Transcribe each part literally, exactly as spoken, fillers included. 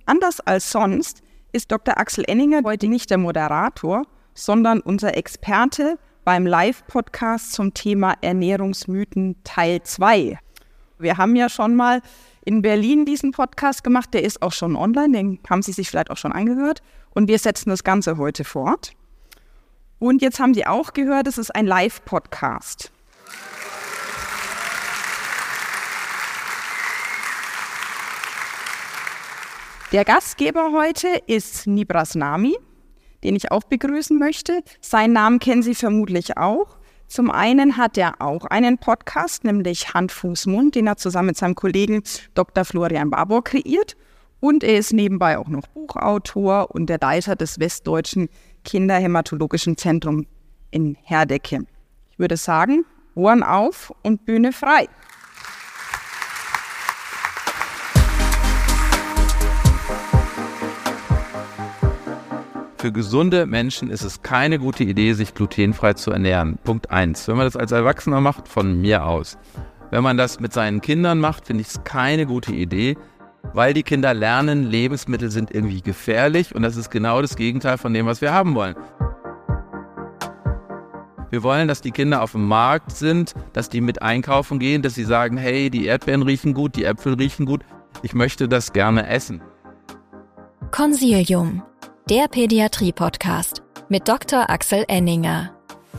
Anders als sonst ist Doktor Axel Enninger heute nicht der Moderator, sondern unser Experte beim Live-Podcast zum Thema Ernährungsmythen Teil zwei. Wir haben ja schon mal in Berlin diesen Podcast gemacht, der ist auch schon online, den haben Sie sich vielleicht auch schon angehört. Und wir setzen das Ganze heute fort. Und jetzt haben Sie auch gehört, es ist ein Live-Podcast. Der Gastgeber heute ist Nibras Nami, den ich auch begrüßen möchte. Seinen Namen kennen Sie vermutlich auch. Zum einen hat er auch einen Podcast, nämlich Hand, Fuß, Mund, den er zusammen mit seinem Kollegen Doktor Florian Barbour kreiert. Und er ist nebenbei auch noch Buchautor und der Leiter des Westdeutschen Kinderhämatologischen Zentrums in Herdecke. Ich würde sagen, Ohren auf und Bühne frei. Für gesunde Menschen ist es keine gute Idee, sich glutenfrei zu ernähren. Punkt eins. Wenn man das als Erwachsener macht, von mir aus. Wenn man das mit seinen Kindern macht, finde ich es keine gute Idee, weil die Kinder lernen, Lebensmittel sind irgendwie gefährlich und das ist genau das Gegenteil von dem, was wir haben wollen. Wir wollen, dass die Kinder auf dem Markt sind, dass die mit einkaufen gehen, dass sie sagen, hey, die Erdbeeren riechen gut, die Äpfel riechen gut, ich möchte das gerne essen. Consilium, der Pädiatrie-Podcast mit Doktor Axel Enninger.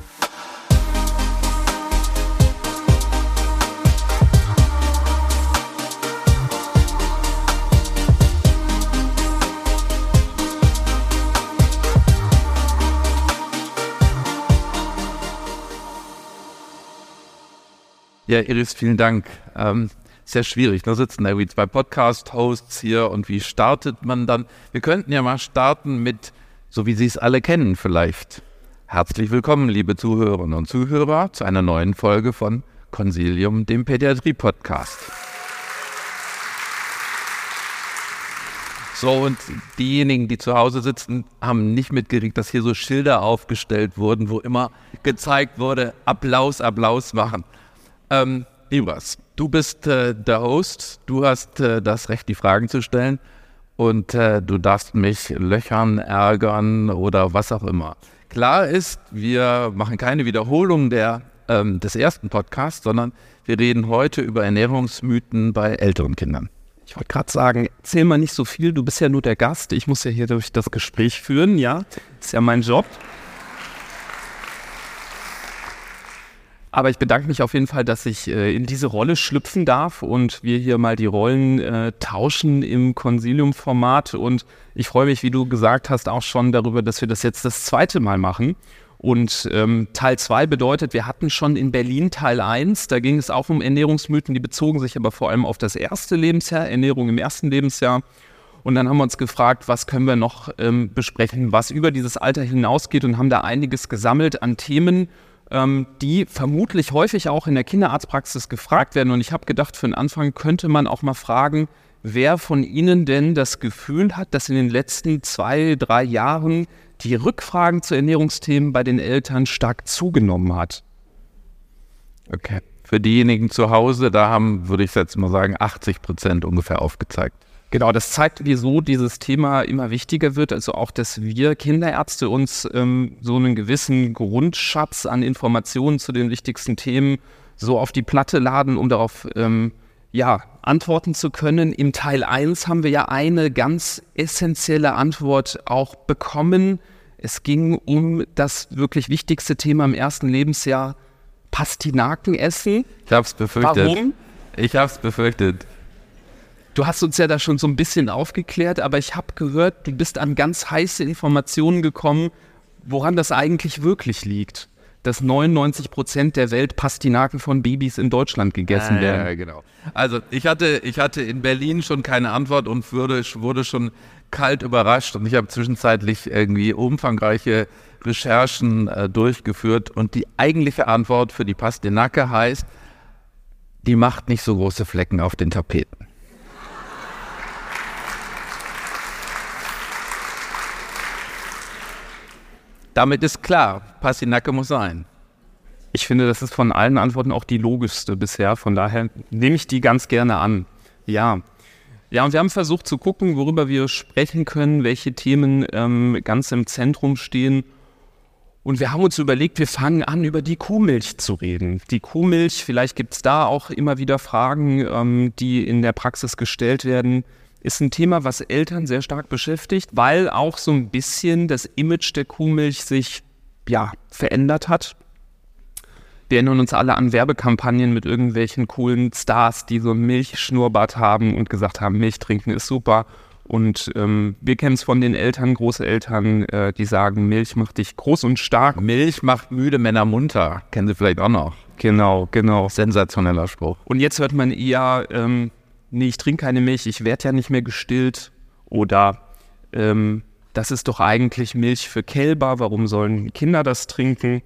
Ja, Iris, vielen Dank. Ähm, sehr schwierig, da sitzen irgendwie zwei Podcast-Hosts hier und wie startet man dann? Wir könnten ja mal starten mit, so wie Sie es alle kennen vielleicht. Herzlich willkommen, liebe Zuhörerinnen und Zuhörer, zu einer neuen Folge von Consilium, dem Pädiatrie-Podcast. So, und diejenigen, die zu Hause sitzen, haben nicht mitgekriegt, dass hier so Schilder aufgestellt wurden, wo immer gezeigt wurde, Applaus, Applaus machen. Ähm, Nibras, du bist äh, der Host, du hast äh, das Recht, die Fragen zu stellen und äh, du darfst mich löchern, ärgern oder was auch immer. Klar ist, wir machen keine Wiederholung der, ähm, des ersten Podcasts, sondern wir reden heute über Ernährungsmythen bei älteren Kindern. Ich wollte gerade sagen, erzähl mal nicht so viel, du bist ja nur der Gast, ich muss ja hier durch das Gespräch führen, ja, das ist ja mein Job. Aber ich bedanke mich auf jeden Fall, dass ich äh, in diese Rolle schlüpfen darf und wir hier mal die Rollen äh, tauschen im Consilium-Format. Und ich freue mich, wie du gesagt hast, auch schon darüber, dass wir das jetzt das zweite Mal machen. Und ähm, Teil zwei bedeutet, wir hatten schon in Berlin Teil eins, da ging es auch um Ernährungsmythen, die bezogen sich aber vor allem auf das erste Lebensjahr, Ernährung im ersten Lebensjahr. Und dann haben wir uns gefragt, was können wir noch ähm, besprechen, was über dieses Alter hinausgeht und haben da einiges gesammelt an Themen, die vermutlich häufig auch in der Kinderarztpraxis gefragt werden. Und ich habe gedacht, für den Anfang könnte man auch mal fragen, wer von Ihnen denn das Gefühl hat, dass in den letzten zwei, drei Jahren die Rückfragen zu Ernährungsthemen bei den Eltern stark zugenommen hat. Okay. Für diejenigen zu Hause, da haben, würde ich jetzt mal sagen, achtzig Prozent ungefähr aufgezeigt. Genau, das zeigt, wieso dieses Thema immer wichtiger wird. Also auch, dass wir Kinderärzte uns ähm, so einen gewissen Grundschatz an Informationen zu den wichtigsten Themen so auf die Platte laden, um darauf ähm, ja, antworten zu können. Im Teil eins haben wir ja eine ganz essentielle Antwort auch bekommen. Es ging um das wirklich wichtigste Thema im ersten Lebensjahr, Pastinaken essen. Ich habe es befürchtet. Warum? Ich habe es befürchtet. Du hast uns ja da schon so ein bisschen aufgeklärt, aber ich habe gehört, du bist an ganz heiße Informationen gekommen, woran das eigentlich wirklich liegt. Dass neunundneunzig Prozent der Welt Pastinaken von Babys in Deutschland gegessen ah, werden. Ja, genau. Also ich hatte, ich hatte in Berlin schon keine Antwort und wurde, wurde schon kalt überrascht. Und ich habe zwischenzeitlich irgendwie umfangreiche Recherchen äh, durchgeführt. Und die eigentliche Antwort für die Pastinake heißt, die macht nicht so große Flecken auf den Tapeten. Damit ist klar, Pastinake muss sein. Ich finde, das ist von allen Antworten auch die logischste bisher. Von daher nehme ich die ganz gerne an. Ja, Ja, und wir haben versucht zu gucken, worüber wir sprechen können, welche Themen ähm, ganz im Zentrum stehen. Und wir haben uns überlegt, wir fangen an, über die Kuhmilch zu reden. Die Kuhmilch, vielleicht gibt es da auch immer wieder Fragen, ähm, die in der Praxis gestellt werden, ist ein Thema, was Eltern sehr stark beschäftigt, weil auch so ein bisschen das Image der Kuhmilch sich ja, verändert hat. Wir erinnern uns alle an Werbekampagnen mit irgendwelchen coolen Stars, die so einen Milchschnurrbart haben und gesagt haben, Milch trinken ist super. Und ähm, wir kennen es von den Eltern, Großeltern, äh, die sagen, Milch macht dich groß und stark. Milch macht müde Männer munter. Kennen Sie vielleicht auch noch. Genau, genau. Sensationeller Spruch. Und jetzt hört man eher, ähm, nee, ich trinke keine Milch, ich werde ja nicht mehr gestillt. Oder ähm, das ist doch eigentlich Milch für Kälber, warum sollen Kinder das trinken?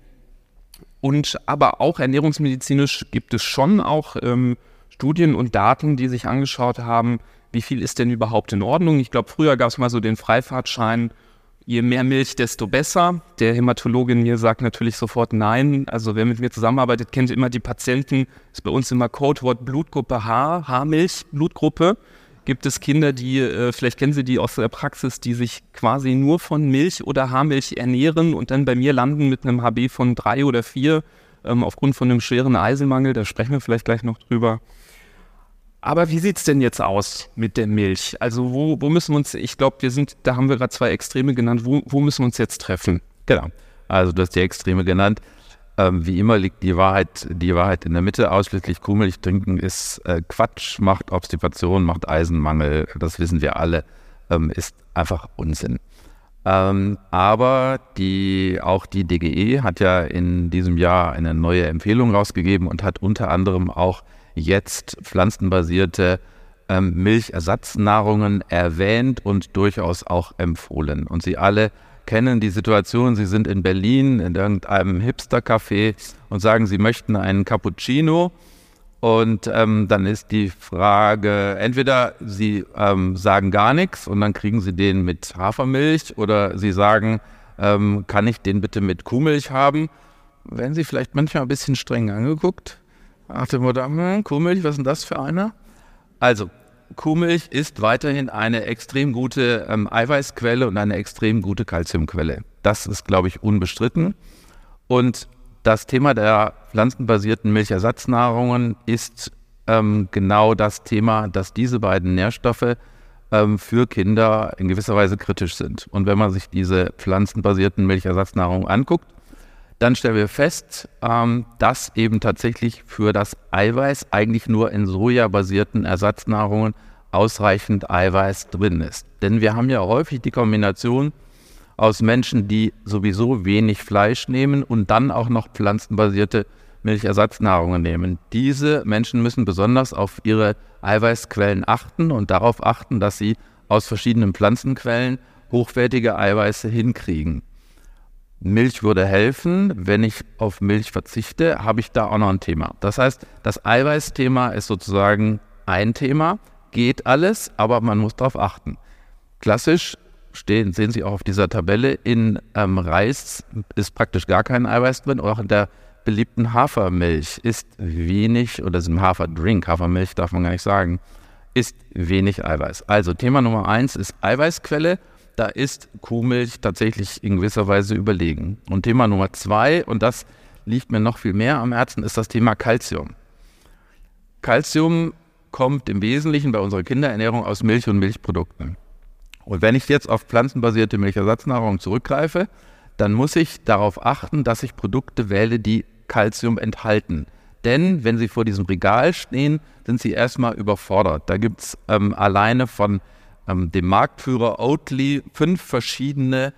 Und aber auch ernährungsmedizinisch gibt es schon auch ähm, Studien und Daten, die sich angeschaut haben, wie viel ist denn überhaupt in Ordnung? Ich glaube, früher gab es mal so den Freifahrtschein, je mehr Milch, desto besser. Der Hämatologin hier sagt natürlich sofort nein. Also wer mit mir zusammenarbeitet, kennt immer die Patienten. Das ist bei uns immer Codewort Blutgruppe H, Haarmilch, Blutgruppe. Gibt es Kinder, die, äh, vielleicht kennen Sie die aus der Praxis, die sich quasi nur von Milch oder Haarmilch ernähren und dann bei mir landen mit einem H B von drei oder vier ähm, aufgrund von einem schweren Eisenmangel. Da sprechen wir vielleicht gleich noch drüber. Aber wie sieht es denn jetzt aus mit der Milch? Also wo, wo müssen wir uns, ich glaube, wir sind, da haben wir gerade zwei Extreme genannt, wo, wo müssen wir uns jetzt treffen? Genau, also du hast die Extreme genannt. Ähm, wie immer liegt die Wahrheit, die Wahrheit in der Mitte. Ausschließlich Kuhmilch trinken ist äh, Quatsch, macht Obstipation, macht Eisenmangel, das wissen wir alle, ähm, ist einfach Unsinn. Ähm, aber die, auch die D G E hat ja in diesem Jahr eine neue Empfehlung rausgegeben und hat unter anderem auch jetzt pflanzenbasierte ähm, Milchersatznahrungen erwähnt und durchaus auch empfohlen. Und Sie alle kennen die Situation, Sie sind in Berlin in irgendeinem Hipster-Café und sagen, Sie möchten einen Cappuccino. Und ähm, dann ist die Frage, entweder Sie ähm, sagen gar nichts und dann kriegen Sie den mit Hafermilch oder Sie sagen, ähm, kann ich den bitte mit Kuhmilch haben? Werden Sie vielleicht manchmal ein bisschen streng angeguckt? Ach, dem Motto, hm, Kuhmilch, was ist denn das für einer? Also, Kuhmilch ist weiterhin eine extrem gute ähm, Eiweißquelle und eine extrem gute Kalziumquelle. Das ist, glaube ich, unbestritten. Und das Thema der pflanzenbasierten Milchersatznahrungen ist ähm, genau das Thema, dass diese beiden Nährstoffe ähm, für Kinder in gewisser Weise kritisch sind. Und wenn man sich diese pflanzenbasierten Milchersatznahrungen anguckt, dann stellen wir fest, ähm, dass eben tatsächlich für das Eiweiß eigentlich nur in sojabasierten Ersatznahrungen ausreichend Eiweiß drin ist. Denn wir haben ja häufig die Kombination aus Menschen, die sowieso wenig Fleisch nehmen und dann auch noch pflanzenbasierte Milchersatznahrungen nehmen. Diese Menschen müssen besonders auf ihre Eiweißquellen achten und darauf achten, dass sie aus verschiedenen Pflanzenquellen hochwertige Eiweiße hinkriegen. Milch würde helfen. Wenn ich auf Milch verzichte, habe ich da auch noch ein Thema. Das heißt, das Eiweißthema ist sozusagen ein Thema, geht alles, aber man muss darauf achten. Klassisch stehen, sehen Sie auch auf dieser Tabelle, in ähm, Reis ist praktisch gar kein Eiweiß drin. Auch in der beliebten Hafermilch ist wenig, oder im Haferdrink, Hafermilch darf man gar nicht sagen, ist wenig Eiweiß. Also Thema Nummer eins ist Eiweißquelle. Da ist Kuhmilch tatsächlich in gewisser Weise überlegen. Und Thema Nummer zwei, und das liegt mir noch viel mehr am Herzen, ist das Thema Calcium. Calcium kommt im Wesentlichen bei unserer Kinderernährung aus Milch und Milchprodukten. Und wenn ich jetzt auf pflanzenbasierte Milchersatznahrung zurückgreife, dann muss ich darauf achten, dass ich Produkte wähle, die Calcium enthalten. Denn wenn Sie vor diesem Regal stehen, sind Sie erstmal überfordert. Da gibt es ähm, alleine von ähm, dem Marktführer Oatly fünf verschiedene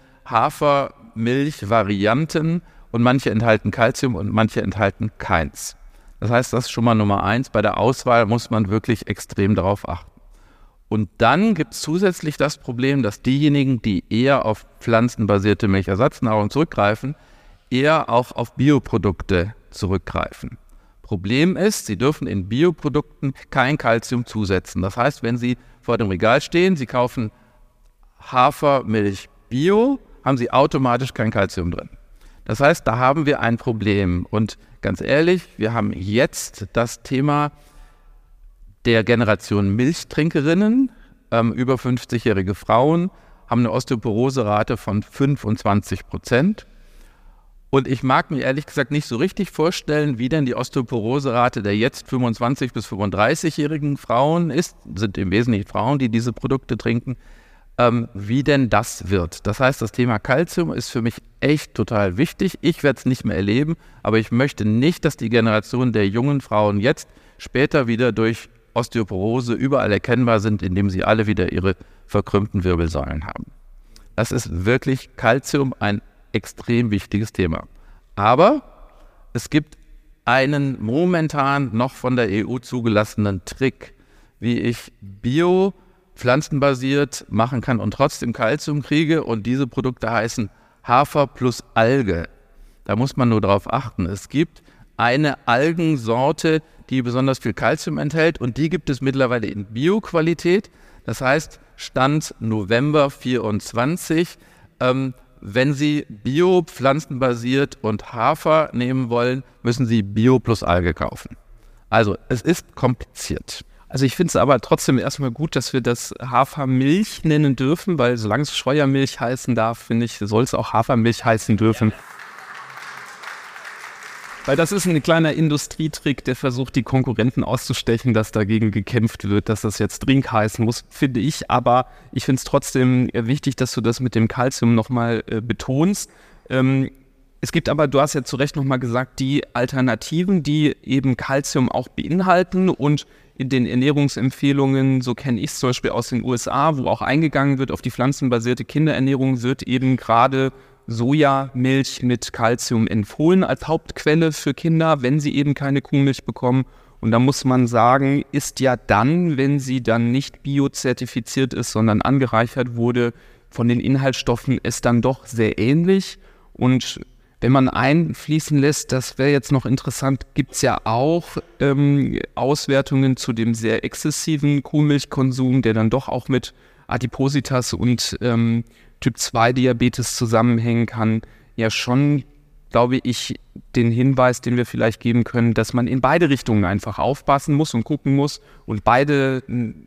Hafermilch-Varianten und manche enthalten Calcium und manche enthalten keins. Das heißt, das ist schon mal Nummer eins. Bei der Auswahl muss man wirklich extrem darauf achten. Und dann gibt es zusätzlich das Problem, dass diejenigen, die eher auf pflanzenbasierte Milchersatznahrung zurückgreifen, eher auch auf Bioprodukte zurückgreifen. Problem ist, Sie dürfen in Bioprodukten kein Calcium zusetzen. Das heißt, wenn Sie vor dem Regal stehen, Sie kaufen Hafermilch Bio, haben Sie automatisch kein Calcium drin. Das heißt, da haben wir ein Problem. Und ganz ehrlich, wir haben jetzt das Thema der Generation Milchtrinkerinnen, ähm, über fünfzigjährige Frauen haben eine Osteoporoserate von fünfundzwanzig Prozent. Und ich mag mir ehrlich gesagt nicht so richtig vorstellen, wie denn die Osteoporoserate der jetzt fünfundzwanzig- bis fünfunddreißigjährigen Frauen ist, sind im Wesentlichen Frauen, die diese Produkte trinken, ähm, wie denn das wird. Das heißt, das Thema Calcium ist für mich echt total wichtig. Ich werde es nicht mehr erleben, aber ich möchte nicht, dass die Generation der jungen Frauen jetzt später wieder durch Osteoporose überall erkennbar sind, indem sie alle wieder ihre verkrümmten Wirbelsäulen haben. Das ist wirklich Calcium ein extrem wichtiges Thema. Aber es gibt einen momentan noch von der E U zugelassenen Trick, wie ich bio, pflanzenbasiert machen kann und trotzdem Calcium kriege. Und diese Produkte heißen Hafer plus Alge. Da muss man nur darauf achten. Es gibt eine Algensorte, die besonders viel Calcium enthält und die gibt es mittlerweile in Bio-Qualität. Das heißt, Stand November vierundzwanzig, ähm, wenn Sie Bio, pflanzenbasiert und Hafer nehmen wollen, müssen Sie Bio plus Alge kaufen. Also es ist kompliziert. Also ich finde es aber trotzdem erstmal gut, dass wir das Hafermilch nennen dürfen, weil solange es Scheuermilch heißen darf, finde ich, soll es auch Hafermilch heißen dürfen. Ja. Weil das ist ein kleiner Industrietrick, der versucht, die Konkurrenten auszustechen, dass dagegen gekämpft wird, dass das jetzt Drink heißen muss, finde ich. Aber ich finde es trotzdem wichtig, dass du das mit dem Calcium nochmal äh, betonst. Ähm, es gibt aber, du hast ja zu Recht nochmal gesagt, die Alternativen, die eben Calcium auch beinhalten und in den Ernährungsempfehlungen, so kenne ich es zum Beispiel aus den U S A, wo auch eingegangen wird auf die pflanzenbasierte Kinderernährung, wird eben gerade Sojamilch mit Calcium empfohlen als Hauptquelle für Kinder, wenn sie eben keine Kuhmilch bekommen. Und da muss man sagen, ist ja dann, wenn sie dann nicht biozertifiziert ist, sondern angereichert wurde, von den Inhaltsstoffen ist dann doch sehr ähnlich. Und wenn man einfließen lässt, das wäre jetzt noch interessant, gibt es ja auch ähm, Auswertungen zu dem sehr exzessiven Kuhmilchkonsum, der dann doch auch mit Adipositas und ähm, Typ zwei Diabetes zusammenhängen kann, ja schon, glaube ich, den Hinweis, den wir vielleicht geben können, dass man in beide Richtungen einfach aufpassen muss und gucken muss und beide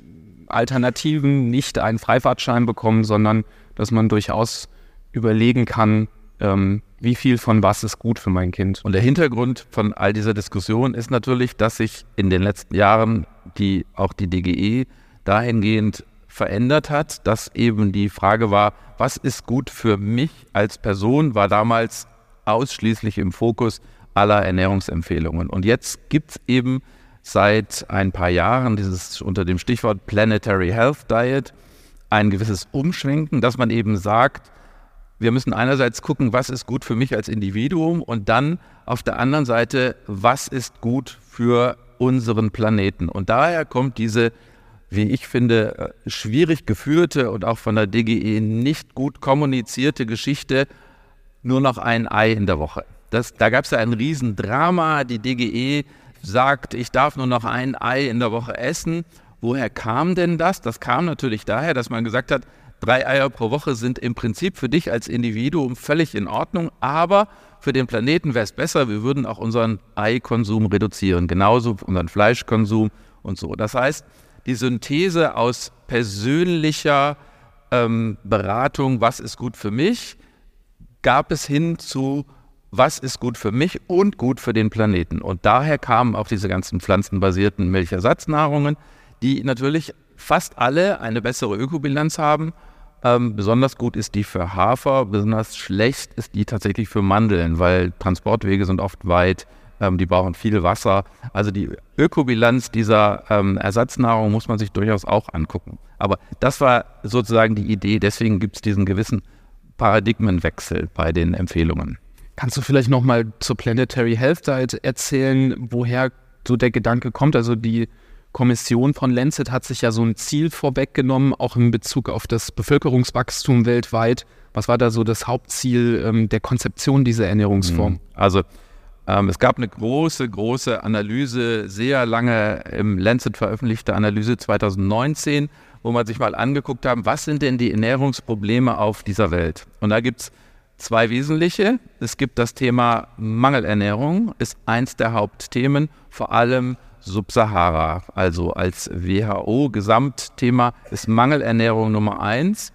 Alternativen nicht einen Freifahrtschein bekommen, sondern dass man durchaus überlegen kann, ähm, wie viel von was ist gut für mein Kind. Und der Hintergrund von all dieser Diskussion ist natürlich, dass sich in den letzten Jahren die, auch die D G E dahingehend verändert hat, dass eben die Frage war, was ist gut für mich als Person, war damals ausschließlich im Fokus aller Ernährungsempfehlungen. Und jetzt gibt es eben seit ein paar Jahren dieses unter dem Stichwort Planetary Health Diet ein gewisses Umschwenken, dass man eben sagt, wir müssen einerseits gucken, was ist gut für mich als Individuum und dann auf der anderen Seite, was ist gut für unseren Planeten. Und daher kommt diese, wie ich finde, schwierig geführte und auch von der D G E nicht gut kommunizierte Geschichte, nur noch ein Ei in der Woche. Das, da gab es ja ein Riesendrama. Die D G E sagt, ich darf nur noch ein Ei in der Woche essen. Woher kam denn das? Das kam natürlich daher, dass man gesagt hat, drei Eier pro Woche sind im Prinzip für dich als Individuum völlig in Ordnung, aber für den Planeten wäre es besser, wir würden auch unseren Eikonsum reduzieren, genauso unseren Fleischkonsum und so. Das heißt, die Synthese aus persönlicher ähm, Beratung, was ist gut für mich, gab es hin zu, was ist gut für mich und gut für den Planeten. Und daher kamen auch diese ganzen pflanzenbasierten Milchersatznahrungen, die natürlich fast alle eine bessere Ökobilanz haben. Ähm, besonders gut ist die für Hafer, besonders schlecht ist die tatsächlich für Mandeln, weil Transportwege sind oft weit. Die brauchen viel Wasser. Also die Ökobilanz dieser ähm, Ersatznahrung muss man sich durchaus auch angucken. Aber das war sozusagen die Idee. Deswegen gibt es diesen gewissen Paradigmenwechsel bei den Empfehlungen. Kannst du vielleicht nochmal zur Planetary Health Diet erzählen, woher so der Gedanke kommt? Also die Kommission von Lancet hat sich ja so ein Ziel vorweggenommen, auch in Bezug auf das Bevölkerungswachstum weltweit. Was war da so das Hauptziel ähm, der Konzeption dieser Ernährungsform? Also Es gab eine große, große Analyse, sehr lange im Lancet veröffentlichte Analyse zweitausendneunzehn, wo man sich mal angeguckt haben, was sind denn die Ernährungsprobleme auf dieser Welt? Und da gibt es zwei wesentliche. Es gibt das Thema Mangelernährung, ist eins der Hauptthemen, vor allem Subsahara. Also als W H O-Gesamtthema ist Mangelernährung Nummer eins,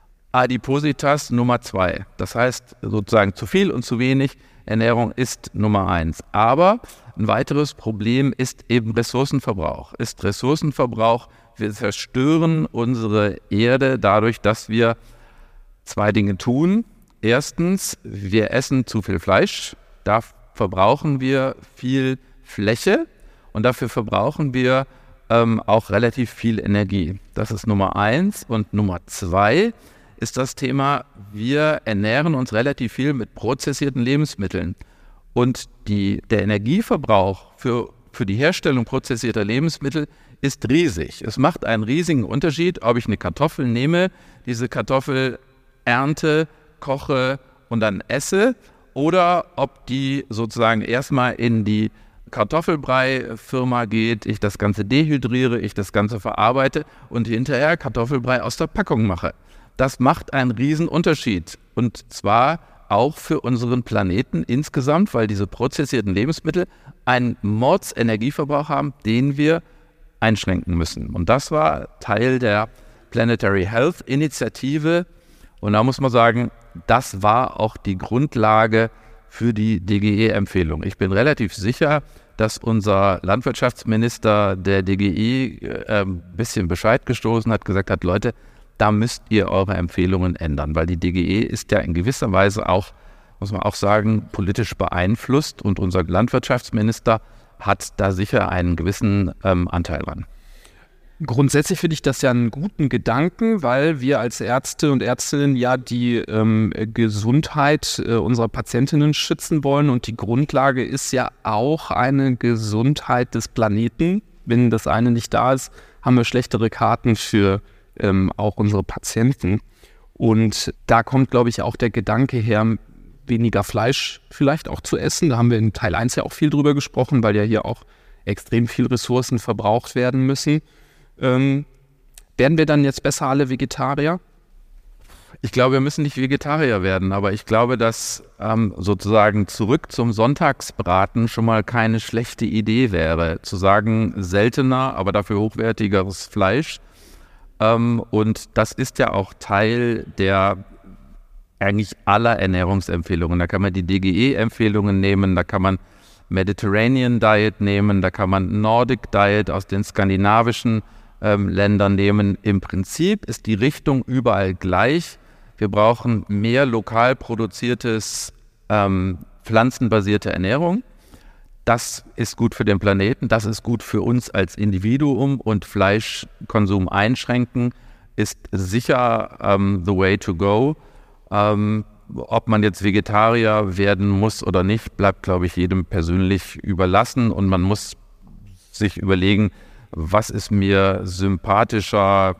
Adipositas Nummer zwei. Das heißt sozusagen zu viel und zu wenig Ernährung ist Nummer eins. Aber ein weiteres Problem ist eben Ressourcenverbrauch. Ist Ressourcenverbrauch, wir zerstören unsere Erde dadurch, dass wir zwei Dinge tun. Erstens, wir essen zu viel Fleisch, da verbrauchen wir viel Fläche und dafür verbrauchen wir ähm, auch relativ viel Energie. Das ist Nummer eins. Und Nummer zwei ist das Thema, wir ernähren uns relativ viel mit prozessierten Lebensmitteln. Und die, der Energieverbrauch für, für die Herstellung prozessierter Lebensmittel ist riesig. Es macht einen riesigen Unterschied, ob ich eine Kartoffel nehme, diese Kartoffel ernte, koche und dann esse, oder ob die sozusagen erstmal in die Kartoffelbrei-Firma geht, ich das Ganze dehydriere, ich das Ganze verarbeite und hinterher Kartoffelbrei aus der Packung mache. Das macht einen riesen Unterschied, und zwar auch für unseren Planeten insgesamt, weil diese prozessierten Lebensmittel einen Mordsenergieverbrauch haben, den wir einschränken müssen. Und das war Teil der Planetary Health Initiative. Und da muss man sagen, das war auch die Grundlage für die D G E-Empfehlung. Ich bin relativ sicher, dass unser Landwirtschaftsminister der D G E äh, ein bisschen Bescheid gestoßen hat, gesagt hat, Leute, da müsst ihr eure Empfehlungen ändern, weil die D G E ist ja in gewisser Weise auch, muss man auch sagen, politisch beeinflusst, und unser Landwirtschaftsminister hat da sicher einen gewissen ähm, Anteil dran. Grundsätzlich finde ich das ja einen guten Gedanken, weil wir als Ärzte und Ärztinnen ja die ähm, Gesundheit äh, unserer Patientinnen schützen wollen, und die Grundlage ist ja auch eine Gesundheit des Planeten. Wenn das eine nicht da ist, haben wir schlechtere Karten für ähm, auch unsere Patienten. Und da kommt, glaube ich, auch der Gedanke her, weniger Fleisch vielleicht auch zu essen. Da haben wir in Teil eins ja auch viel drüber gesprochen, weil ja hier auch extrem viel Ressourcen verbraucht werden müssen. Ähm, werden wir dann jetzt besser alle Vegetarier? Ich glaube, wir müssen nicht Vegetarier werden, aber ich glaube, dass ähm, sozusagen zurück zum Sonntagsbraten schon mal keine schlechte Idee wäre. Zu sagen, seltener, aber dafür hochwertigeres Fleisch. Ähm, und das ist ja auch Teil der eigentlich aller Ernährungsempfehlungen. Da kann man die D G E-Empfehlungen nehmen, da kann man Mediterranean Diet nehmen, da kann man Nordic Diet aus den skandinavischen ähm, Ländern nehmen. Im Prinzip ist die Richtung überall gleich. Wir brauchen mehr lokal produziertes, ähm, pflanzenbasierte Ernährung. Das ist gut für den Planeten, das ist gut für uns als Individuum, und Fleischkonsum einschränken ist sicher ähm, the way to go. Ähm, ob man jetzt Vegetarier werden muss oder nicht, bleibt, glaube ich, jedem persönlich überlassen, und man muss sich überlegen, was ist mir sympathischer,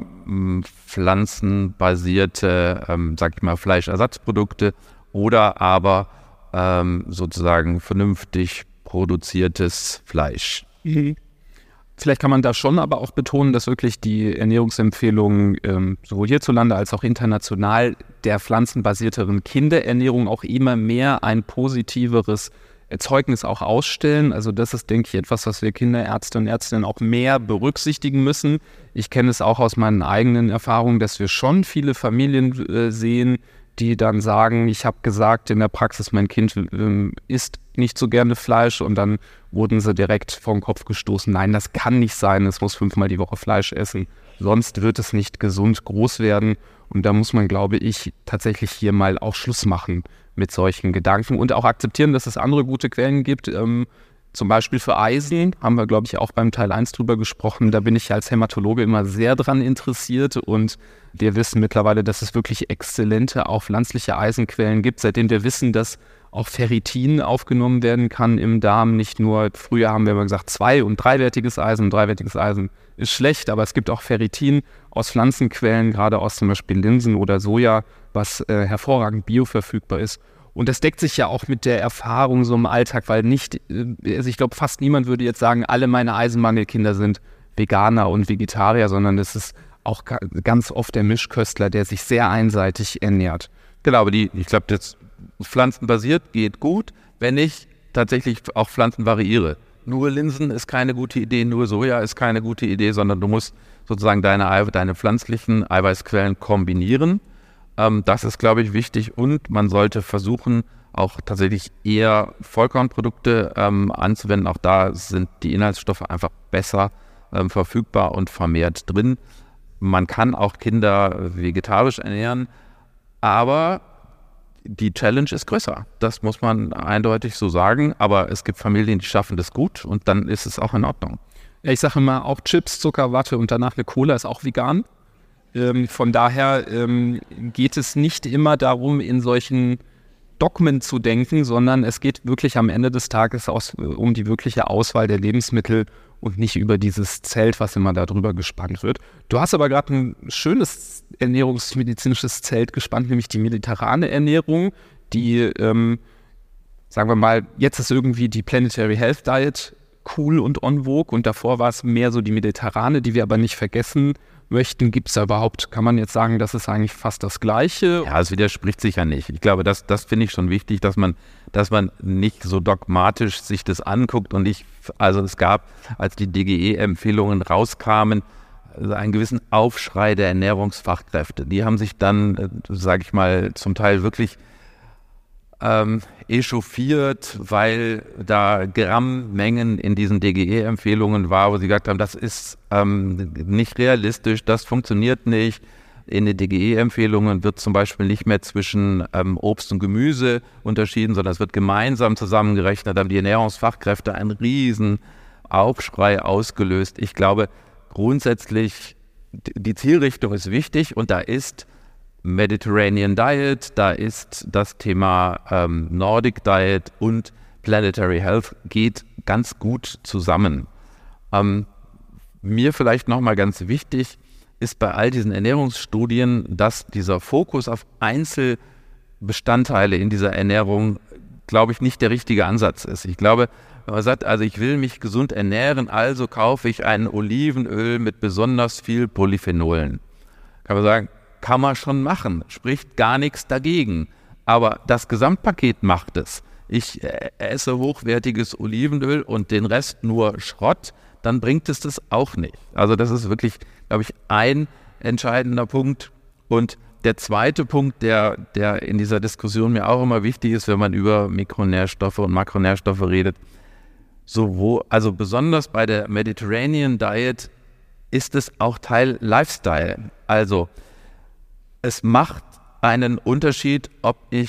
pflanzenbasierte, ähm, sag ich mal, Fleischersatzprodukte oder aber ähm, sozusagen vernünftig produziertes Fleisch. Mhm. Vielleicht kann man da schon aber auch betonen, dass wirklich die Ernährungsempfehlungen ähm, sowohl hierzulande als auch international der pflanzenbasierteren Kinderernährung auch immer mehr ein positiveres Zeugnis auch ausstellen. Also das ist, denke ich, etwas, was wir Kinderärzte und Ärztinnen auch mehr berücksichtigen müssen. Ich kenne es auch aus meinen eigenen Erfahrungen, dass wir schon viele Familien äh, sehen, die dann sagen, ich habe gesagt in der Praxis, mein Kind ähm, isst nicht so gerne Fleisch, und dann wurden sie direkt vor den Kopf gestoßen. Nein, das kann nicht sein, es muss fünfmal die Woche Fleisch essen, sonst wird es nicht gesund groß werden. Und da muss man, glaube ich, tatsächlich hier mal auch Schluss machen mit solchen Gedanken und auch akzeptieren, dass es andere gute Quellen gibt. Ähm, zum Beispiel für Eisen haben wir, glaube ich, auch beim Teil eins drüber gesprochen. Da bin ich als Hämatologe immer sehr dran interessiert, und wir wissen mittlerweile, dass es wirklich exzellente, auch pflanzliche Eisenquellen gibt, seitdem wir wissen, dass auch Ferritin aufgenommen werden kann im Darm. Nicht nur, früher haben wir immer gesagt, zwei- und dreiwertiges Eisen. Dreiwertiges Eisen ist schlecht, aber es gibt auch Ferritin aus Pflanzenquellen, gerade aus zum Beispiel Linsen oder Soja, was äh, hervorragend bioverfügbar ist. Und das deckt sich ja auch mit der Erfahrung so im Alltag, weil nicht, also ich glaube, fast niemand würde jetzt sagen, alle meine Eisenmangelkinder sind Veganer und Vegetarier, sondern das ist auch ganz oft der Mischköstler, der sich sehr einseitig ernährt. Genau, aber die, ich glaube, das pflanzenbasiert geht gut, wenn ich tatsächlich auch Pflanzen variiere. nur Linsen ist keine gute Idee, nur Soja ist keine gute Idee, sondern du musst sozusagen deine, Eiweiß, deine pflanzlichen Eiweißquellen kombinieren. Ähm, das ist, glaube ich, wichtig und man sollte versuchen, auch tatsächlich eher Vollkornprodukte ähm, anzuwenden. Auch da sind die Inhaltsstoffe einfach besser ähm, verfügbar und vermehrt drin. Man kann auch Kinder vegetarisch ernähren, aber die Challenge ist größer. Das muss man eindeutig so sagen. Aber es gibt Familien, die schaffen das gut und dann ist es auch in Ordnung. Ja, ich sage immer, auch Chips, Zucker, Watte und danach eine Cola ist auch vegan. Ähm, von daher ähm, geht es nicht immer darum, in solchen Dogmen zu denken, sondern es geht wirklich am Ende des Tages aus, um die wirkliche Auswahl der Lebensmittel und nicht über dieses Zelt, was immer da drüber gespannt wird. Du hast aber gerade ein schönes ernährungsmedizinisches Zelt gespannt, nämlich die mediterrane Ernährung, die, ähm, sagen wir mal, jetzt ist irgendwie die Planetary Health Diet cool und en vogue und davor war es mehr so die mediterrane, die wir aber nicht vergessen möchten. Gibt es da überhaupt, kann man jetzt sagen, das ist eigentlich fast das Gleiche? Ja, es widerspricht sich ja nicht. Ich glaube, das, das finde ich schon wichtig, dass man, dass man nicht so dogmatisch sich das anguckt und ich, also es gab, als die D G E-Empfehlungen rauskamen, einen gewissen Aufschrei der Ernährungsfachkräfte. Die haben sich dann, äh, sage ich mal, zum Teil wirklich ähm, echauffiert, weil da Grammmengen in diesen D G E-Empfehlungen war, wo sie gesagt haben, das ist ähm, nicht realistisch, das funktioniert nicht. In den D G E-Empfehlungen wird zum Beispiel nicht mehr zwischen ähm, Obst und Gemüse unterschieden, sondern es wird gemeinsam zusammengerechnet. Da haben die Ernährungsfachkräfte einen riesen Aufschrei ausgelöst. Ich glaube, grundsätzlich, die Zielrichtung ist wichtig und da ist Mediterranean Diet, da ist das Thema ähm, Nordic Diet und Planetary Health geht ganz gut zusammen. Ähm, mir vielleicht nochmal ganz wichtig ist bei all diesen Ernährungsstudien, dass dieser Fokus auf Einzelbestandteile in dieser Ernährung, glaube ich, nicht der richtige Ansatz ist. Ich glaube, wenn man sagt, also ich will mich gesund ernähren, also kaufe ich ein Olivenöl mit besonders viel Polyphenolen. Kann man sagen, kann man schon machen, spricht gar nichts dagegen. Aber das Gesamtpaket macht es. Ich esse hochwertiges Olivenöl und den Rest nur Schrott, dann bringt es das auch nicht. Also das ist wirklich, glaube ich, ein entscheidender Punkt. Und der zweite Punkt, der, der in dieser Diskussion mir auch immer wichtig ist, wenn man über Mikronährstoffe und Makronährstoffe redet, so wo, also besonders bei der Mediterranean Diet ist es auch Teil Lifestyle. Also es macht einen Unterschied, ob ich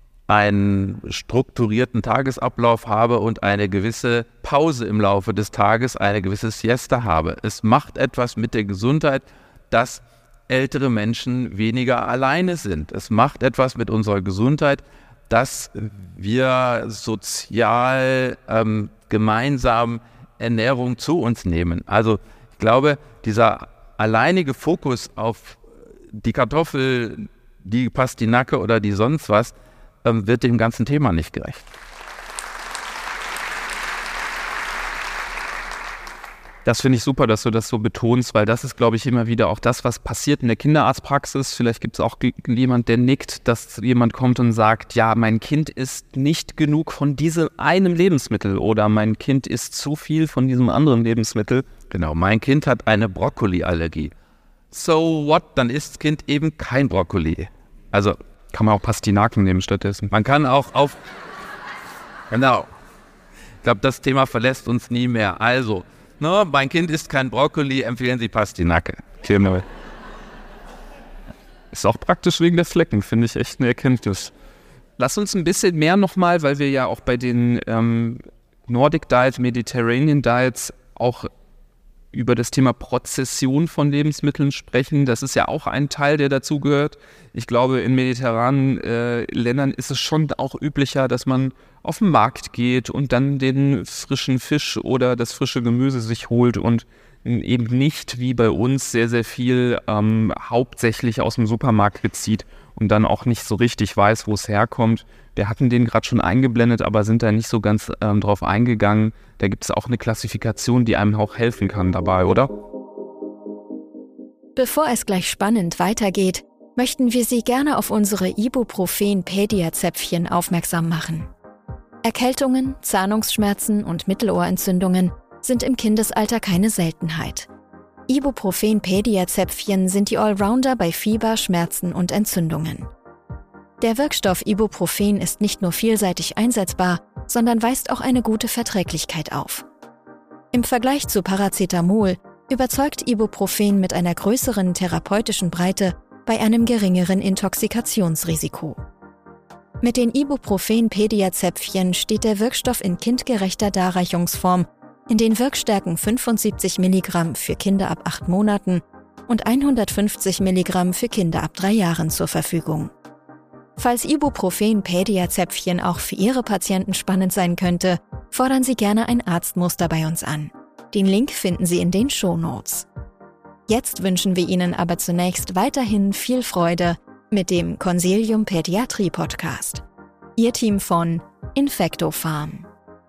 einen strukturierten Tagesablauf habe und eine gewisse Pause im Laufe des Tages, eine gewisse Siesta habe. Es macht etwas mit der Gesundheit, dass ältere Menschen weniger alleine sind. Es macht etwas mit unserer Gesundheit, dass wir sozial ähm, gemeinsam Ernährung zu uns nehmen. Also ich glaube, dieser alleinige Fokus auf die Kartoffel, die Pastinake oder die sonst was, ähm, wird dem ganzen Thema nicht gerecht. Das finde ich super, dass du das so betonst, weil das ist, glaube ich, immer wieder auch das, was passiert in der Kinderarztpraxis. Vielleicht gibt es auch jemand, der nickt, dass jemand kommt und sagt, ja, mein Kind isst nicht genug von diesem einen Lebensmittel oder mein Kind isst zu viel von diesem anderen Lebensmittel. Genau, mein Kind hat eine Brokkoliallergie. So what? Dann isst das Kind eben kein Brokkoli. Also kann man auch Pastinaken nehmen stattdessen. Man kann auch auf... Genau. Ich glaube, das Thema verlässt uns nie mehr. Also, no, mein Kind isst kein Brokkoli, empfehlen Sie Pastinake. Ist auch praktisch wegen der Flecken, finde ich echt eine Erkenntnis. Lass uns ein bisschen mehr nochmal, weil wir ja auch bei den ähm, Nordic Diet, Mediterranean Diets auch über das Thema Prozession von Lebensmitteln sprechen. Das ist ja auch ein Teil, der dazugehört. Ich glaube, in mediterranen äh, Ländern ist es schon auch üblicher, dass man auf den Markt geht und dann den frischen Fisch oder das frische Gemüse sich holt und eben nicht wie bei uns sehr, sehr viel ähm, hauptsächlich aus dem Supermarkt bezieht und dann auch nicht so richtig weiß, wo es herkommt. Wir hatten den gerade schon eingeblendet, aber sind da nicht so ganz ähm, drauf eingegangen. Da gibt es auch eine Klassifikation, die einem auch helfen kann dabei, oder? Bevor es gleich spannend weitergeht, möchten wir Sie gerne auf unsere Ibuprofen-Pedia-Zäpfchen aufmerksam machen. Erkältungen, Zahnungsschmerzen und Mittelohrentzündungen sind im Kindesalter keine Seltenheit. Ibuprofen-Pedia-Zäpfchen sind die Allrounder bei Fieber, Schmerzen und Entzündungen. Der Wirkstoff Ibuprofen ist nicht nur vielseitig einsetzbar, sondern weist auch eine gute Verträglichkeit auf. Im Vergleich zu Paracetamol überzeugt Ibuprofen mit einer größeren therapeutischen Breite bei einem geringeren Intoxikationsrisiko. Mit den Ibuprofen-Pedia-Zäpfchen steht der Wirkstoff in kindgerechter Darreichungsform in den Wirkstärken fünfundsiebzig Milligramm für Kinder ab acht Monaten und hundertfünfzig Milligramm für Kinder ab drei Jahren zur Verfügung. Falls Ibuprofen-Pedia-Zäpfchen auch für Ihre Patienten spannend sein könnte, fordern Sie gerne ein Arztmuster bei uns an. Den Link finden Sie in den Shownotes. Jetzt wünschen wir Ihnen aber zunächst weiterhin viel Freude mit dem Consilium Pädiatrie Podcast. Ihr Team von Infectopharm.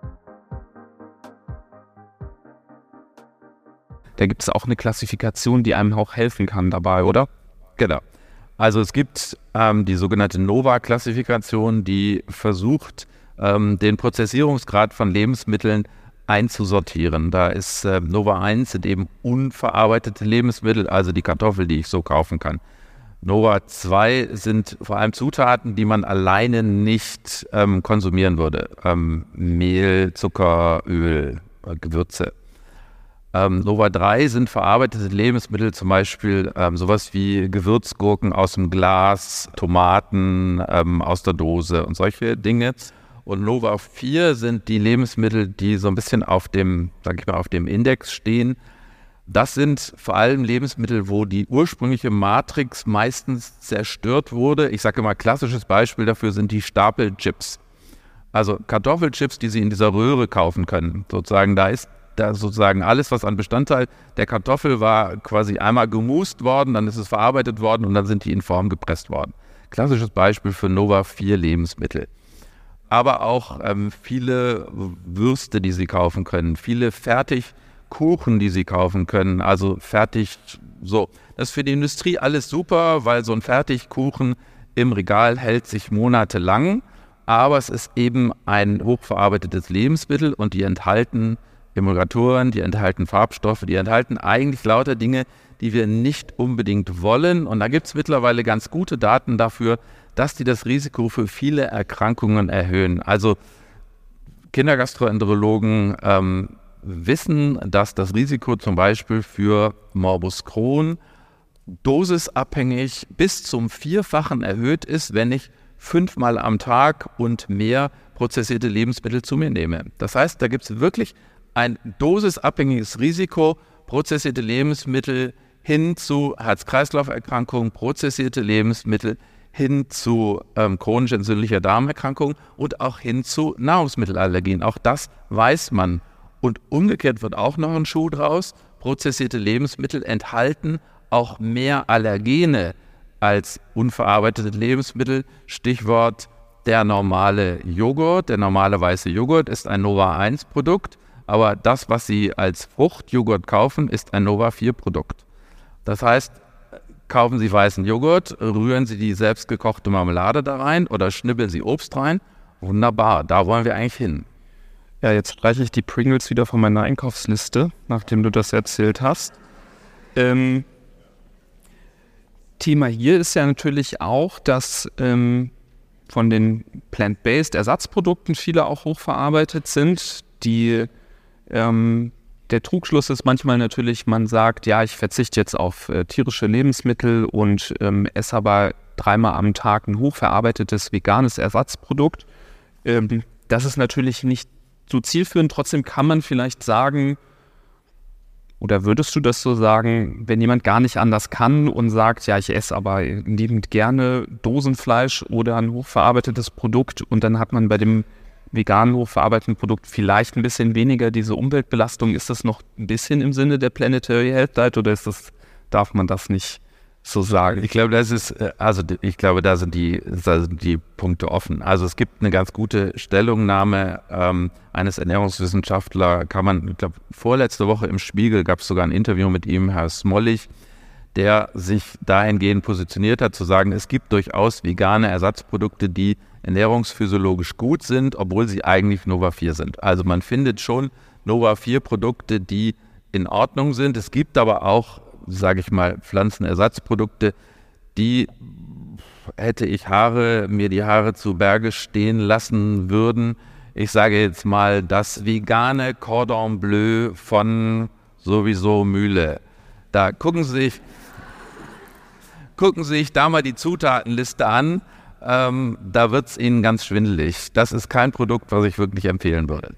Da gibt es auch eine Klassifikation, die einem auch helfen kann dabei, oder? Genau. Also es gibt ähm, die sogenannte Nova-Klassifikation, die versucht, ähm, den Prozessierungsgrad von Lebensmitteln einzusortieren. Da ist äh, Nova eins sind eben unverarbeitete Lebensmittel, also die Kartoffel, die ich so kaufen kann. Nova zwei sind vor allem Zutaten, die man alleine nicht ähm, konsumieren würde. Ähm, Mehl, Zucker, Öl, äh, Gewürze. Ähm, Nova drei sind verarbeitete Lebensmittel, zum Beispiel ähm, sowas wie Gewürzgurken aus dem Glas, Tomaten ähm, aus der Dose und solche Dinge. Und Nova vier sind die Lebensmittel, die so ein bisschen auf dem, sag ich mal, auf dem Index stehen. Das sind vor allem Lebensmittel, wo die ursprüngliche Matrix meistens zerstört wurde. Ich sage immer, klassisches Beispiel dafür sind die Stapelchips. Also Kartoffelchips, die Sie in dieser Röhre kaufen können. Sozusagen, da ist da sozusagen alles, was an Bestandteil der Kartoffel war, quasi einmal gemust worden, dann ist es verarbeitet worden und dann sind die in Form gepresst worden. Klassisches Beispiel für Nova vier Lebensmittel. Aber auch ähm, viele Würste, die Sie kaufen können, viele fertig Kuchen, die Sie kaufen können, also fertig, so. Das ist für die Industrie alles super, weil so ein Fertigkuchen im Regal hält sich monatelang, aber es ist eben ein hochverarbeitetes Lebensmittel und die enthalten Emulgatoren, die enthalten Farbstoffe, die enthalten eigentlich lauter Dinge, die wir nicht unbedingt wollen. Und da gibt es mittlerweile ganz gute Daten dafür, dass die das Risiko für viele Erkrankungen erhöhen. Also Kindergastroenterologen ähm, wissen, dass das Risiko zum Beispiel für Morbus Crohn dosisabhängig bis zum Vierfachen erhöht ist, wenn ich fünfmal am Tag und mehr prozessierte Lebensmittel zu mir nehme. Das heißt, da gibt es wirklich ein dosisabhängiges Risiko, prozessierte Lebensmittel hin zu Herz-Kreislauf-Erkrankungen, prozessierte Lebensmittel hin zu ähm, chronisch entzündlicher Darmerkrankung und auch hin zu Nahrungsmittelallergien. Auch das weiß man. Und umgekehrt wird auch noch ein Schuh draus. Prozessierte Lebensmittel enthalten auch mehr Allergene als unverarbeitete Lebensmittel. Stichwort der normale Joghurt. Der normale weiße Joghurt ist ein Nova eins Produkt, aber das, was Sie als Fruchtjoghurt kaufen, ist ein Nova vier Produkt. Das heißt, kaufen Sie weißen Joghurt, rühren Sie die selbstgekochte Marmelade da rein oder schnibbeln Sie Obst rein. Wunderbar, da wollen wir eigentlich hin. Ja, jetzt streiche ich die Pringles wieder von meiner Einkaufsliste, nachdem du das erzählt hast. Ähm, Thema hier ist ja natürlich auch, dass ähm, von den plant-based Ersatzprodukten viele auch hochverarbeitet sind. Die, ähm, der Trugschluss ist manchmal natürlich, man sagt, ja, ich verzichte jetzt auf äh, tierische Lebensmittel und ähm, esse aber dreimal am Tag ein hochverarbeitetes veganes Ersatzprodukt. Ähm, das ist natürlich nicht so zielführend. Trotzdem kann man vielleicht sagen, oder würdest du das so sagen, wenn jemand gar nicht anders kann und sagt, ja, ich esse aber liebend gerne Dosenfleisch oder ein hochverarbeitetes Produkt und dann hat man bei dem veganen hochverarbeiteten Produkt vielleicht ein bisschen weniger diese Umweltbelastung. Ist das noch ein bisschen im Sinne der Planetary Health Diet oder ist das, darf man das nicht so sagen? Ich glaube, das ist, also ich glaube, da sind die, da sind die Punkte offen. Also es gibt eine ganz gute Stellungnahme ähm, eines Ernährungswissenschaftlers, kann man, ich glaube, vorletzte Woche im Spiegel gab es sogar ein Interview mit ihm, Herr Smollig, der sich dahingehend positioniert hat, zu sagen, es gibt durchaus vegane Ersatzprodukte, die ernährungsphysiologisch gut sind, obwohl sie eigentlich Nova vier sind. Also man findet schon Nova vier Produkte, die in Ordnung sind. Es gibt aber auch, sage ich mal, Pflanzenersatzprodukte, die, hätte ich Haare, mir die Haare zu Berge stehen lassen würden. Ich sage jetzt mal das vegane Cordon Bleu von sowieso Mühle. Da gucken Sie sich, gucken Sie sich da mal die Zutatenliste an. Ähm, da wird es Ihnen ganz schwindelig. Das ist kein Produkt, was ich wirklich empfehlen würde.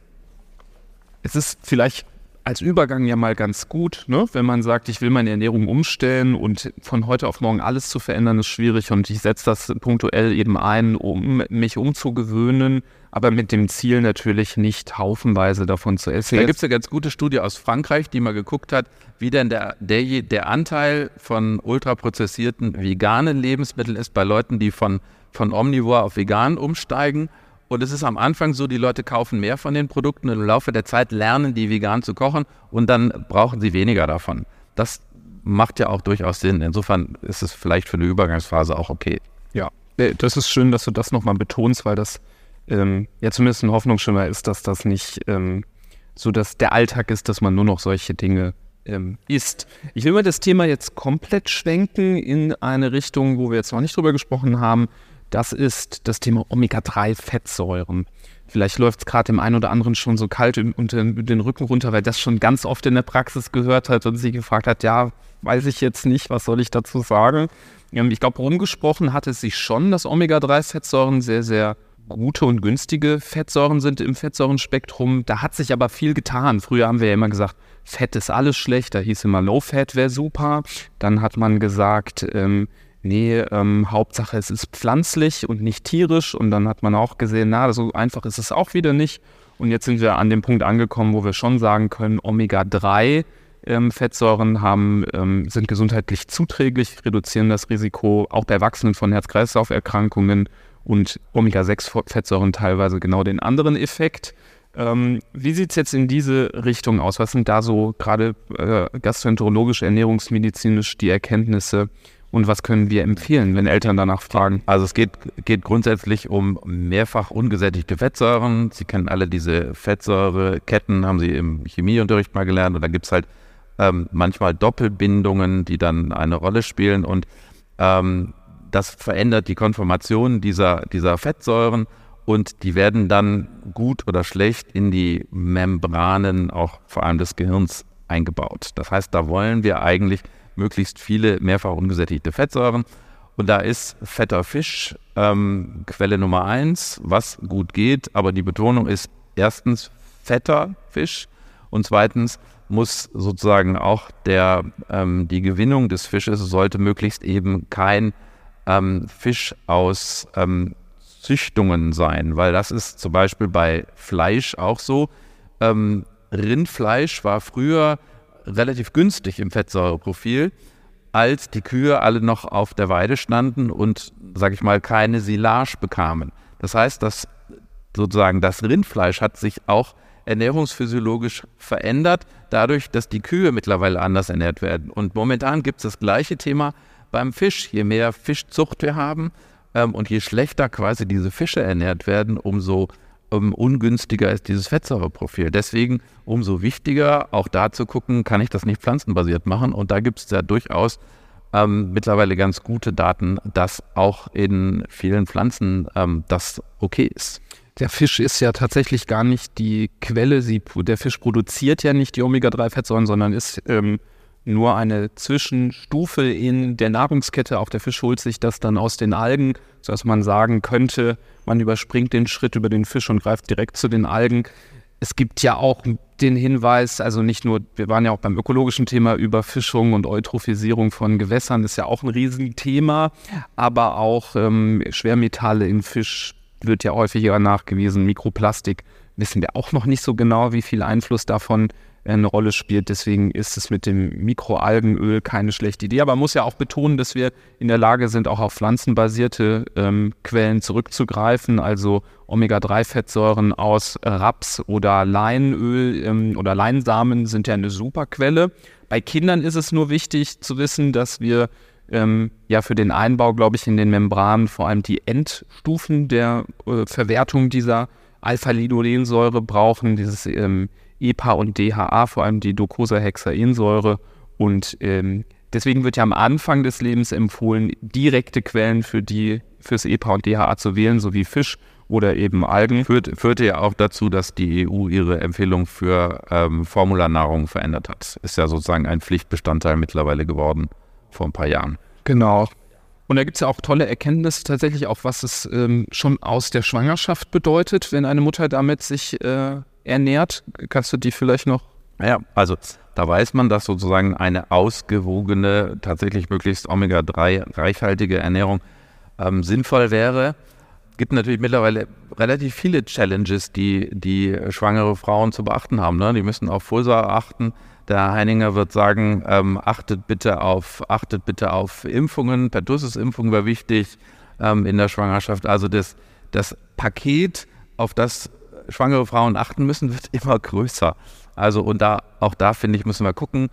Es ist vielleicht als Übergang ja mal ganz gut, ne? Wenn man sagt, ich will meine Ernährung umstellen und von heute auf morgen alles zu verändern ist schwierig und ich setze das punktuell eben ein, um mich umzugewöhnen, aber mit dem Ziel natürlich nicht haufenweise davon zu essen. Da gibt es eine ganz gute Studie aus Frankreich, die mal geguckt hat, wie denn der, der, der Anteil von ultraprozessierten veganen Lebensmitteln ist bei Leuten, die von, von Omnivore auf vegan umsteigen. Und es ist am Anfang so, die Leute kaufen mehr von den Produkten und im Laufe der Zeit lernen die vegan zu kochen und dann brauchen sie weniger davon. Das macht ja auch durchaus Sinn. Insofern ist es vielleicht für eine Übergangsphase auch okay. Ja, das ist schön, dass du das nochmal betonst, weil das ähm, ja zumindest ein Hoffnungsschimmer ist, dass das nicht ähm, so, dass der Alltag ist, dass man nur noch solche Dinge ähm, isst. Ich will mal das Thema jetzt komplett schwenken in eine Richtung, wo wir jetzt noch nicht drüber gesprochen haben. Das ist das Thema Omega drei Fettsäuren. Vielleicht läuft es gerade dem einen oder anderen schon so kalt unter den Rücken runter, weil das schon ganz oft in der Praxis gehört hat und sich gefragt hat, ja, weiß ich jetzt nicht, was soll ich dazu sagen? Ich glaube, rumgesprochen hat es sich schon, dass Omega drei Fettsäuren sehr, sehr gute und günstige Fettsäuren sind im Fettsäurenspektrum. Da hat sich aber viel getan. Früher haben wir ja immer gesagt, Fett ist alles schlecht. Da hieß immer Low Fat wäre super. Dann hat man gesagt, ähm, nee, ähm, Hauptsache es ist pflanzlich und nicht tierisch. Und dann hat man auch gesehen, na, so einfach ist es auch wieder nicht. Und jetzt sind wir an dem Punkt angekommen, wo wir schon sagen können, Omega drei ähm, Fettsäuren haben, ähm, sind gesundheitlich zuträglich, reduzieren das Risiko auch bei Erwachsenen von Herz-Kreislauf-Erkrankungen und Omega sechs Fettsäuren teilweise genau den anderen Effekt. Ähm, wie sieht es jetzt in diese Richtung aus? Was sind da so gerade äh, gastroenterologisch, ernährungsmedizinisch die Erkenntnisse? Und was können wir empfehlen, wenn Eltern danach fragen? Also es geht, geht grundsätzlich um mehrfach ungesättigte Fettsäuren. Sie kennen alle diese Fettsäureketten, haben Sie im Chemieunterricht mal gelernt. Und da gibt es halt ähm, manchmal Doppelbindungen, die dann eine Rolle spielen. Und ähm, das verändert die Konformation dieser, dieser Fettsäuren. Und die werden dann gut oder schlecht in die Membranen, auch vor allem des Gehirns, eingebaut. Das heißt, da wollen wir eigentlich möglichst viele mehrfach ungesättigte Fettsäuren. Und da ist fetter Fisch ähm, Quelle Nummer eins, was gut geht. Aber die Betonung ist erstens fetter Fisch und zweitens muss sozusagen auch der, ähm, die Gewinnung des Fisches sollte möglichst eben kein ähm, Fisch aus ähm, Züchtungen sein, weil das ist zum Beispiel bei Fleisch auch so. Ähm, Rindfleisch war früher relativ günstig im Fettsäureprofil, als die Kühe alle noch auf der Weide standen und, sage ich mal, keine Silage bekamen. Das heißt, dass sozusagen das Rindfleisch hat sich auch ernährungsphysiologisch verändert, dadurch, dass die Kühe mittlerweile anders ernährt werden. Und momentan gibt es das gleiche Thema beim Fisch. Je mehr Fischzucht wir haben ähm, und je schlechter quasi diese Fische ernährt werden, umso Um, ungünstiger ist dieses Fettsäureprofil. Deswegen umso wichtiger, auch da zu gucken, kann ich das nicht pflanzenbasiert machen? Und da gibt es ja durchaus ähm, mittlerweile ganz gute Daten, dass auch in vielen Pflanzen ähm, das okay ist. Der Fisch ist ja tatsächlich gar nicht die Quelle. Sie, der Fisch produziert ja nicht die Omega drei Fettsäuren, sondern ist ähm, nur eine Zwischenstufe in der Nahrungskette. Auch der Fisch holt sich das dann aus den Algen, sodass man sagen könnte, man überspringt den Schritt über den Fisch und greift direkt zu den Algen. Es gibt ja auch den Hinweis, also nicht nur, wir waren ja auch beim ökologischen Thema, Überfischung und Eutrophisierung von Gewässern ist ja auch ein Riesenthema, aber auch ähm, Schwermetalle im Fisch wird ja häufiger nachgewiesen. Mikroplastik wissen wir auch noch nicht so genau, wie viel Einfluss davon eine Rolle spielt. Deswegen ist es mit dem Mikroalgenöl keine schlechte Idee. Aber man muss ja auch betonen, dass wir in der Lage sind, auch auf pflanzenbasierte ähm, Quellen zurückzugreifen. Also Omega drei Fettsäuren aus Raps oder Leinöl ähm, oder Leinsamen sind ja eine super Quelle. Bei Kindern ist es nur wichtig zu wissen, dass wir ähm, ja für den Einbau, glaube ich, in den Membranen vor allem die Endstufen der äh, Verwertung dieser Alpha-Linolensäure brauchen, dieses ähm, E P A und D H A, vor allem die Docosahexaensäure. Und ähm, deswegen wird ja am Anfang des Lebens empfohlen, direkte Quellen für die fürs E P A und D H A zu wählen, sowie Fisch oder eben Algen. Führt, führte ja auch dazu, dass die E U ihre Empfehlung für ähm, Formularnahrung verändert hat. Ist ja sozusagen ein Pflichtbestandteil mittlerweile geworden vor ein paar Jahren. Genau. Und da gibt es ja auch tolle Erkenntnisse tatsächlich auch, was es ähm, schon aus der Schwangerschaft bedeutet, wenn eine Mutter damit sich äh, ernährt. Kannst du die vielleicht noch? Ja, also da weiß man, dass sozusagen eine ausgewogene, tatsächlich möglichst Omega drei reichhaltige Ernährung ähm, sinnvoll wäre. Es gibt natürlich mittlerweile relativ viele Challenges, die die schwangere Frauen zu beachten haben. Ne? Die müssen auf Folsäure achten. Der Heininger wird sagen, ähm, achtet bitte auf, achtet bitte auf Impfungen. Pertussis-Impfung wäre wichtig ähm, in der Schwangerschaft. Also das, das Paket, auf das schwangere Frauen achten müssen, wird immer größer. Also und da auch da, finde ich, müssen wir gucken.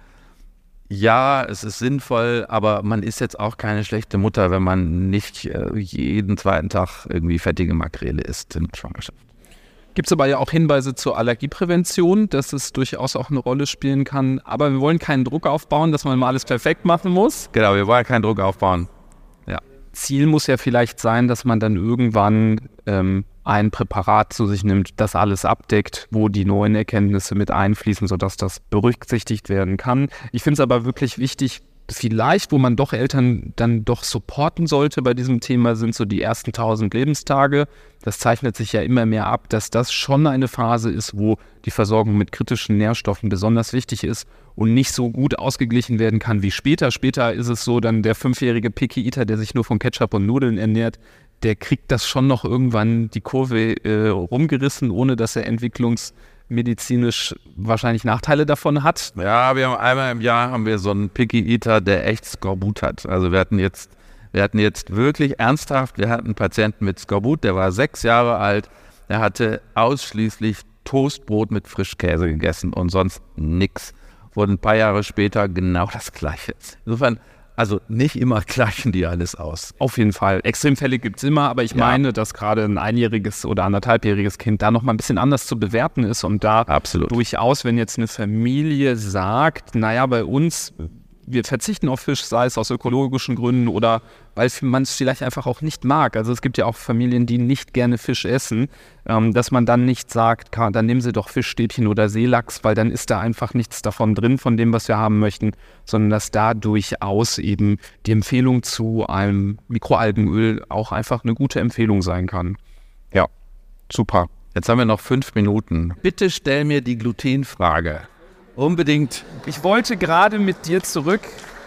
Ja, es ist sinnvoll, aber man ist jetzt auch keine schlechte Mutter, wenn man nicht äh, jeden zweiten Tag irgendwie fettige Makrele isst in der Schwangerschaft. Gibt es aber ja auch Hinweise zur Allergieprävention, dass es durchaus auch eine Rolle spielen kann. Aber wir wollen keinen Druck aufbauen, dass man mal alles perfekt machen muss. Genau, wir wollen keinen Druck aufbauen. Ja. Ziel muss ja vielleicht sein, dass man dann irgendwann ähm, ein Präparat zu sich nimmt, das alles abdeckt, wo die neuen Erkenntnisse mit einfließen, sodass das berücksichtigt werden kann. Ich finde es aber wirklich wichtig, vielleicht, wo man doch Eltern dann doch supporten sollte bei diesem Thema, sind so die ersten tausend Lebenstage. Das zeichnet sich ja immer mehr ab, dass das schon eine Phase ist, wo die Versorgung mit kritischen Nährstoffen besonders wichtig ist und nicht so gut ausgeglichen werden kann wie später. Später ist es so, dann der fünfjährige Picky Eater, der sich nur von Ketchup und Nudeln ernährt, der kriegt das schon noch irgendwann die Kurve äh, rumgerissen, ohne dass er entwicklungsmedizinisch wahrscheinlich Nachteile davon hat. Ja, wir haben einmal im Jahr haben wir so einen Picky Eater, der echt Skorbut hat. Also wir hatten jetzt, wir hatten jetzt wirklich ernsthaft, wir hatten einen Patienten mit Skorbut, der war sechs Jahre alt, der hatte ausschließlich Toastbrot mit Frischkäse gegessen und sonst nichts. Und ein paar Jahre später genau das Gleiche. Insofern, also nicht immer gleichen die alles aus. Auf jeden Fall. Extremfälle gibt es immer, aber ich ja. meine, dass gerade ein einjähriges oder anderthalbjähriges Kind da nochmal ein bisschen anders zu bewerten ist und da Absolut. Durchaus, wenn jetzt eine Familie sagt, naja, bei uns, wir verzichten auf Fisch, sei es aus ökologischen Gründen oder weil man es vielleicht einfach auch nicht mag. Also es gibt ja auch Familien, die nicht gerne Fisch essen, ähm, dass man dann nicht sagt, kann, dann nehmen Sie doch Fischstäbchen oder Seelachs, weil dann ist da einfach nichts davon drin, von dem, was wir haben möchten, sondern dass da durchaus eben die Empfehlung zu einem Mikroalgenöl auch einfach eine gute Empfehlung sein kann. Ja, super. Jetzt haben wir noch fünf Minuten. Bitte stell mir die Glutenfrage. Unbedingt. Ich wollte gerade mit dir zurück.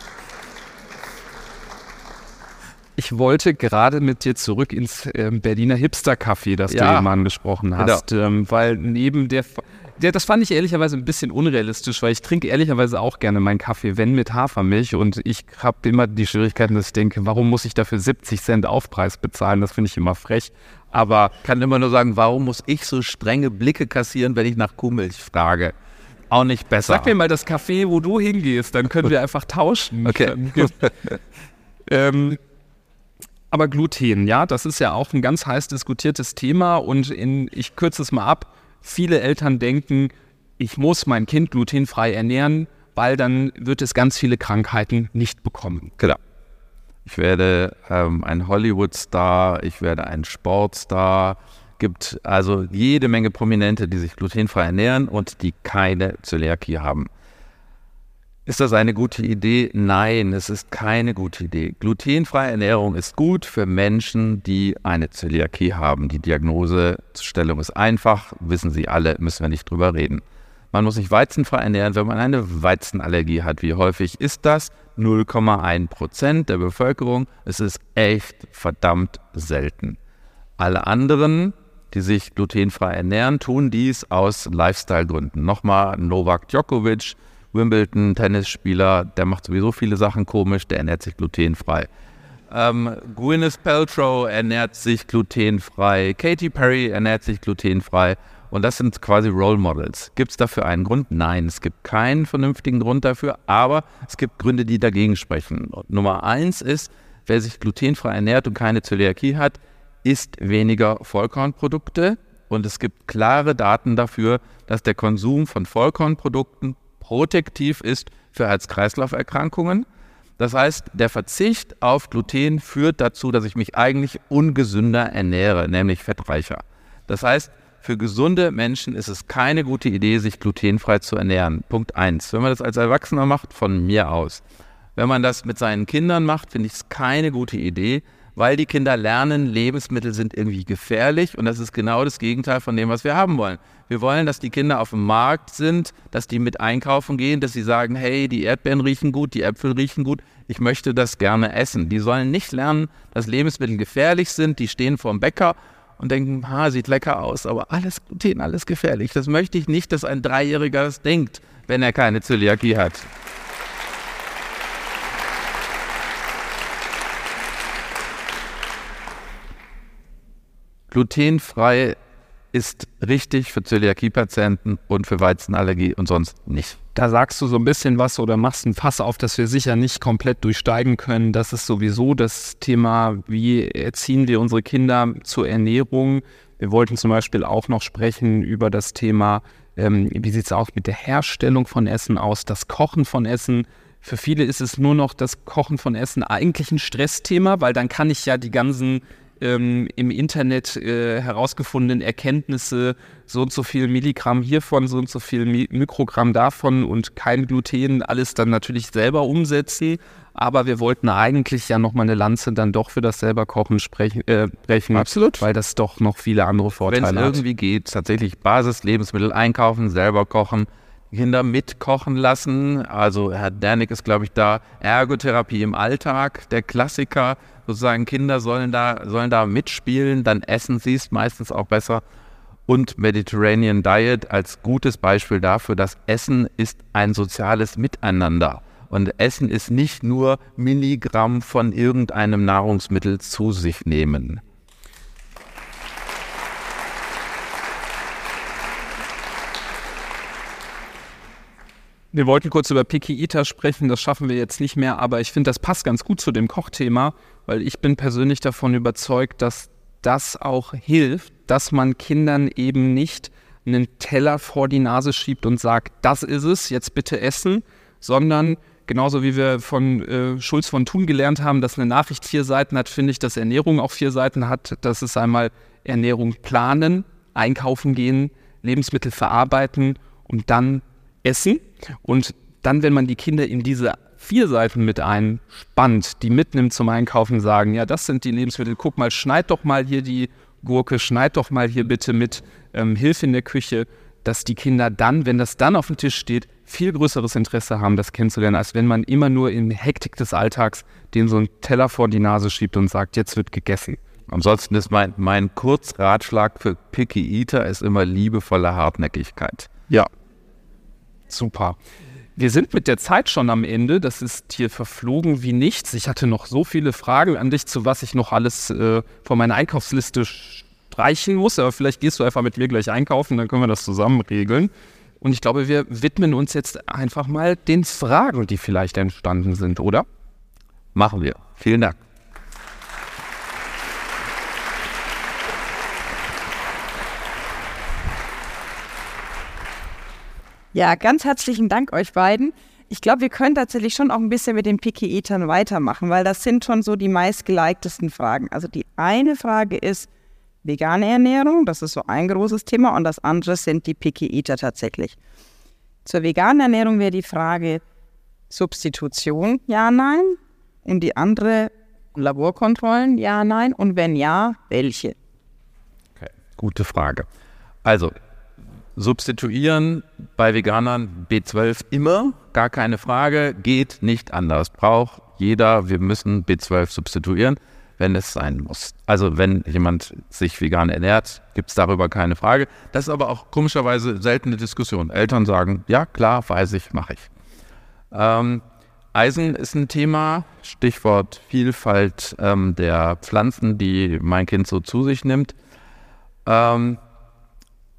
Ich wollte gerade mit dir zurück ins äh, Berliner Hipster-Café, das ja. du eben angesprochen hast, genau. ähm, weil neben der, der, das fand ich ehrlicherweise ein bisschen unrealistisch, weil ich trinke ehrlicherweise auch gerne meinen Kaffee, wenn mit Hafermilch und ich habe immer die Schwierigkeiten, dass ich denke, warum muss ich dafür siebzig Cent Aufpreis bezahlen, das finde ich immer frech, aber ich kann immer nur sagen, warum muss ich so strenge Blicke kassieren, wenn ich nach Kuhmilch frage? Auch nicht besser. Sag mir mal das Café, wo du hingehst, dann können wir einfach tauschen. Okay. ähm, aber Gluten, ja, das ist ja auch ein ganz heiß diskutiertes Thema und in, ich kürze es mal ab, viele Eltern denken, ich muss mein Kind glutenfrei ernähren, weil dann wird es ganz viele Krankheiten nicht bekommen. Genau. Ich werde ähm, ein Hollywood-Star, ich werde ein Sportstar. Gibt also jede Menge Prominente, die sich glutenfrei ernähren und die keine Zöliakie haben. Ist das eine gute Idee? Nein, es ist keine gute Idee. Glutenfreie Ernährung ist gut für Menschen, die eine Zöliakie haben. Die Diagnosestellung ist einfach, wissen Sie alle, müssen wir nicht drüber reden. Man muss sich weizenfrei ernähren, wenn man eine Weizenallergie hat. Wie häufig ist das? null Komma eins Prozent der Bevölkerung. Es ist echt verdammt selten. Alle anderen, die sich glutenfrei ernähren, tun dies aus Lifestyle-Gründen. Nochmal Novak Djokovic, Wimbledon-Tennisspieler, der macht sowieso viele Sachen komisch, der ernährt sich glutenfrei. Ähm, Gwyneth Paltrow ernährt sich glutenfrei, Katy Perry ernährt sich glutenfrei Und das sind quasi Role Models. Gibt es dafür einen Grund? Nein, es gibt keinen vernünftigen Grund dafür, aber es gibt Gründe, die dagegen sprechen. Und Nummer eins ist, wer sich glutenfrei ernährt und keine Zöliakie hat, isst weniger Vollkornprodukte. Und es gibt klare Daten dafür, dass der Konsum von Vollkornprodukten protektiv ist für Herz-Kreislauf-Erkrankungen. Das heißt, der Verzicht auf Gluten führt dazu, dass ich mich eigentlich ungesünder ernähre, nämlich fettreicher. Das heißt, für gesunde Menschen ist es keine gute Idee, sich glutenfrei zu ernähren. Punkt eins. Wenn man das als Erwachsener macht, von mir aus. Wenn man das mit seinen Kindern macht, finde ich es keine gute Idee, weil die Kinder lernen, Lebensmittel sind irgendwie gefährlich und das ist genau das Gegenteil von dem, was wir haben wollen. Wir wollen, dass die Kinder auf dem Markt sind, dass die mit einkaufen gehen, dass sie sagen, hey, die Erdbeeren riechen gut, die Äpfel riechen gut, ich möchte das gerne essen. Die sollen nicht lernen, dass Lebensmittel gefährlich sind, die stehen vor dem Bäcker und denken, ha, sieht lecker aus, aber alles Gluten, alles gefährlich. Das möchte ich nicht, dass ein Dreijähriger das denkt, wenn er keine Zöliakie hat. Glutenfrei ist richtig für Zöliakie-Patienten und für Weizenallergie und sonst nicht. Da sagst du so ein bisschen was oder machst ein Fass auf, das wir sicher nicht komplett durchsteigen können. Das ist sowieso das Thema, wie erziehen wir unsere Kinder zur Ernährung. Wir wollten zum Beispiel auch noch sprechen über das Thema, ähm, wie sieht es auch mit der Herstellung von Essen aus, das Kochen von Essen. Für viele ist es nur noch das Kochen von Essen eigentlich ein Stressthema, weil dann kann ich ja die ganzen ähm, im Internet äh, herausgefundenen Erkenntnisse, so und so viel Milligramm hiervon, so und so viel Mi- Mikrogramm davon und kein Gluten, alles dann natürlich selber umsetzen. Aber wir wollten eigentlich ja nochmal eine Lanze dann doch für das selber Kochen sprechen, äh, brechen. Absolut. Weil das doch noch viele andere Vorteile hat. Wenn es irgendwie geht, tatsächlich Basislebensmittel einkaufen, selber kochen, Kinder mitkochen lassen. Also Herr Dernick ist, glaube ich, da. Ergotherapie im Alltag, der Klassiker. Sozusagen Kinder sollen da, sollen da mitspielen, dann essen sie es meistens auch besser. Und Mediterranean Diet als gutes Beispiel dafür, dass Essen ist ein soziales Miteinander. Und Essen ist nicht nur Milligramm von irgendeinem Nahrungsmittel zu sich nehmen. Wir wollten kurz über Picky Eater sprechen, das schaffen wir jetzt nicht mehr, aber ich finde, das passt ganz gut zu dem Kochthema, weil ich bin persönlich davon überzeugt, dass das auch hilft, dass man Kindern eben nicht einen Teller vor die Nase schiebt und sagt, das ist es, jetzt bitte essen, sondern genauso wie wir von äh, Schulz von Thun gelernt haben, dass eine Nachricht vier Seiten hat, finde ich, dass Ernährung auch vier Seiten hat. Das ist einmal Ernährung planen, einkaufen gehen, Lebensmittel verarbeiten und dann essen. Und dann, wenn man die Kinder in diese vier Seiten mit einspannt, die mitnimmt zum Einkaufen, sagen, ja, das sind die Lebensmittel, guck mal, schneid doch mal hier die Gurke, schneid doch mal hier bitte mit, ähm, hilf in der Küche, dass die Kinder dann, wenn das dann auf dem Tisch steht, viel größeres Interesse haben, das kennenzulernen, als wenn man immer nur in Hektik des Alltags denen so einen Teller vor die Nase schiebt und sagt, jetzt wird gegessen. Ansonsten ist mein, mein Kurzratschlag für Picky Eater ist immer liebevolle Hartnäckigkeit. Ja. Super. Wir sind mit der Zeit schon am Ende. Das ist hier verflogen wie nichts. Ich hatte noch so viele Fragen an dich, zu was ich noch alles äh, von meiner Einkaufsliste streichen muss. Aber vielleicht gehst du einfach mit mir gleich einkaufen, dann können wir das zusammen regeln. Und ich glaube, wir widmen uns jetzt einfach mal den Fragen, die vielleicht entstanden sind, oder? Machen wir. Vielen Dank. Ja, ganz herzlichen Dank euch beiden. Ich glaube, wir können tatsächlich schon auch ein bisschen mit den Picky Eatern weitermachen, weil das sind schon so die meistgelikedesten Fragen. Also die eine Frage ist vegane Ernährung, das ist so ein großes Thema, und das andere sind die Picky Eater tatsächlich. Zur veganen Ernährung wäre die Frage Substitution, ja, nein, und die andere Laborkontrollen, ja, nein, und wenn ja, welche? Okay, gute Frage. Also, substituieren bei Veganern B zwölf immer, gar keine Frage, geht nicht anders. Braucht jeder, wir müssen B zwölf substituieren, wenn es sein muss. Also wenn jemand sich vegan ernährt, gibt es darüber keine Frage. Das ist aber auch komischerweise seltene Diskussion. Eltern sagen, ja klar, weiß ich, mache ich. Ähm, Eisen ist ein Thema, Stichwort Vielfalt ähm, der Pflanzen, die mein Kind so zu sich nimmt. Ähm,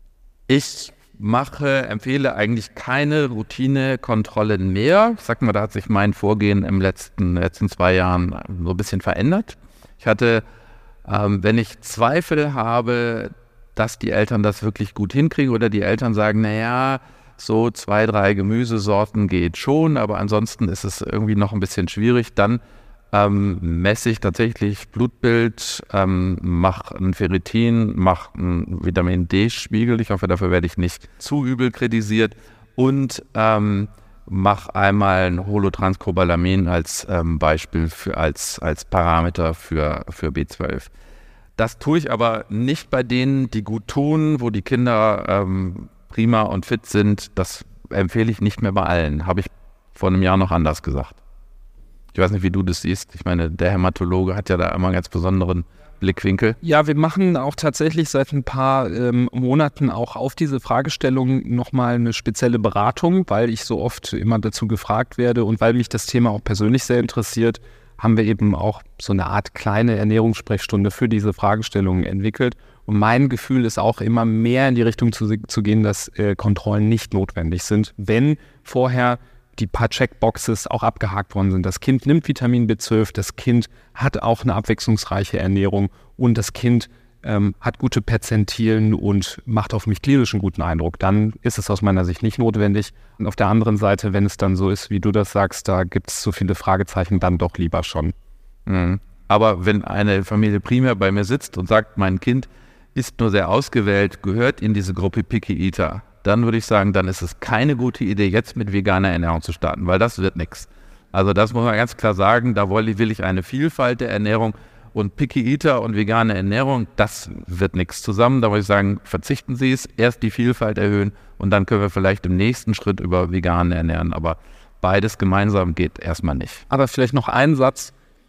Ich mache, empfehle eigentlich keine Routinekontrollen mehr. Ich sag mal, da hat sich mein Vorgehen im letzten, letzten zwei Jahren so ein bisschen verändert. Ich hatte, ähm, wenn ich Zweifel habe, dass die Eltern das wirklich gut hinkriegen oder die Eltern sagen, naja, so zwei, drei Gemüsesorten geht schon, aber ansonsten ist es irgendwie noch ein bisschen schwierig, dann ähm, messe ich tatsächlich Blutbild, ähm, mache ein Ferritin, mache einen Vitamin-D-Spiegel, ich hoffe, dafür werde ich nicht zu übel kritisiert, und ähm, mache einmal ein Holotranscobalamin als ähm, Beispiel, für, als, als Parameter für, für B zwölf. Das tue ich aber nicht bei denen, die gut tun, wo die Kinder ähm, prima und fit sind. Das empfehle ich nicht mehr bei allen. Habe ich vor einem Jahr noch anders gesagt. Ich weiß nicht, wie du das siehst. Ich meine, der Hämatologe hat ja da immer einen ganz besonderen Blickwinkel. Ja, wir machen auch tatsächlich seit ein paar ähm, Monaten auch auf diese Fragestellung nochmal eine spezielle Beratung, weil ich so oft immer dazu gefragt werde und weil mich das Thema auch persönlich sehr interessiert, haben wir eben auch so eine Art kleine Ernährungssprechstunde für diese Fragestellungen entwickelt. Und mein Gefühl ist auch immer mehr in die Richtung zu, zu gehen, dass äh, Kontrollen nicht notwendig sind, wenn vorher die paar Checkboxes auch abgehakt worden sind. Das Kind nimmt Vitamin B zwölf, das Kind hat auch eine abwechslungsreiche Ernährung und das Kind ähm, hat gute Perzentilen und macht auf mich klinisch einen guten Eindruck. Dann ist es aus meiner Sicht nicht notwendig. Und auf der anderen Seite, wenn es dann so ist, wie du das sagst, da gibt es so viele Fragezeichen, dann doch lieber schon. Mhm. Aber wenn eine Familie primär bei mir sitzt und sagt, mein Kind ist nur sehr ausgewählt, gehört in diese Gruppe Picky Eater, dann würde ich sagen, dann ist es keine gute Idee, jetzt mit veganer Ernährung zu starten, weil das wird nichts. Also das muss man ganz klar sagen, da will ich eine Vielfalt der Ernährung, und Picky Eater und vegane Ernährung, das wird nichts zusammen. Da würde ich sagen, verzichten Sie es, erst die Vielfalt erhöhen und dann können wir vielleicht im nächsten Schritt über vegan ernähren, aber beides gemeinsam geht erstmal nicht. Aber vielleicht noch ein Satz,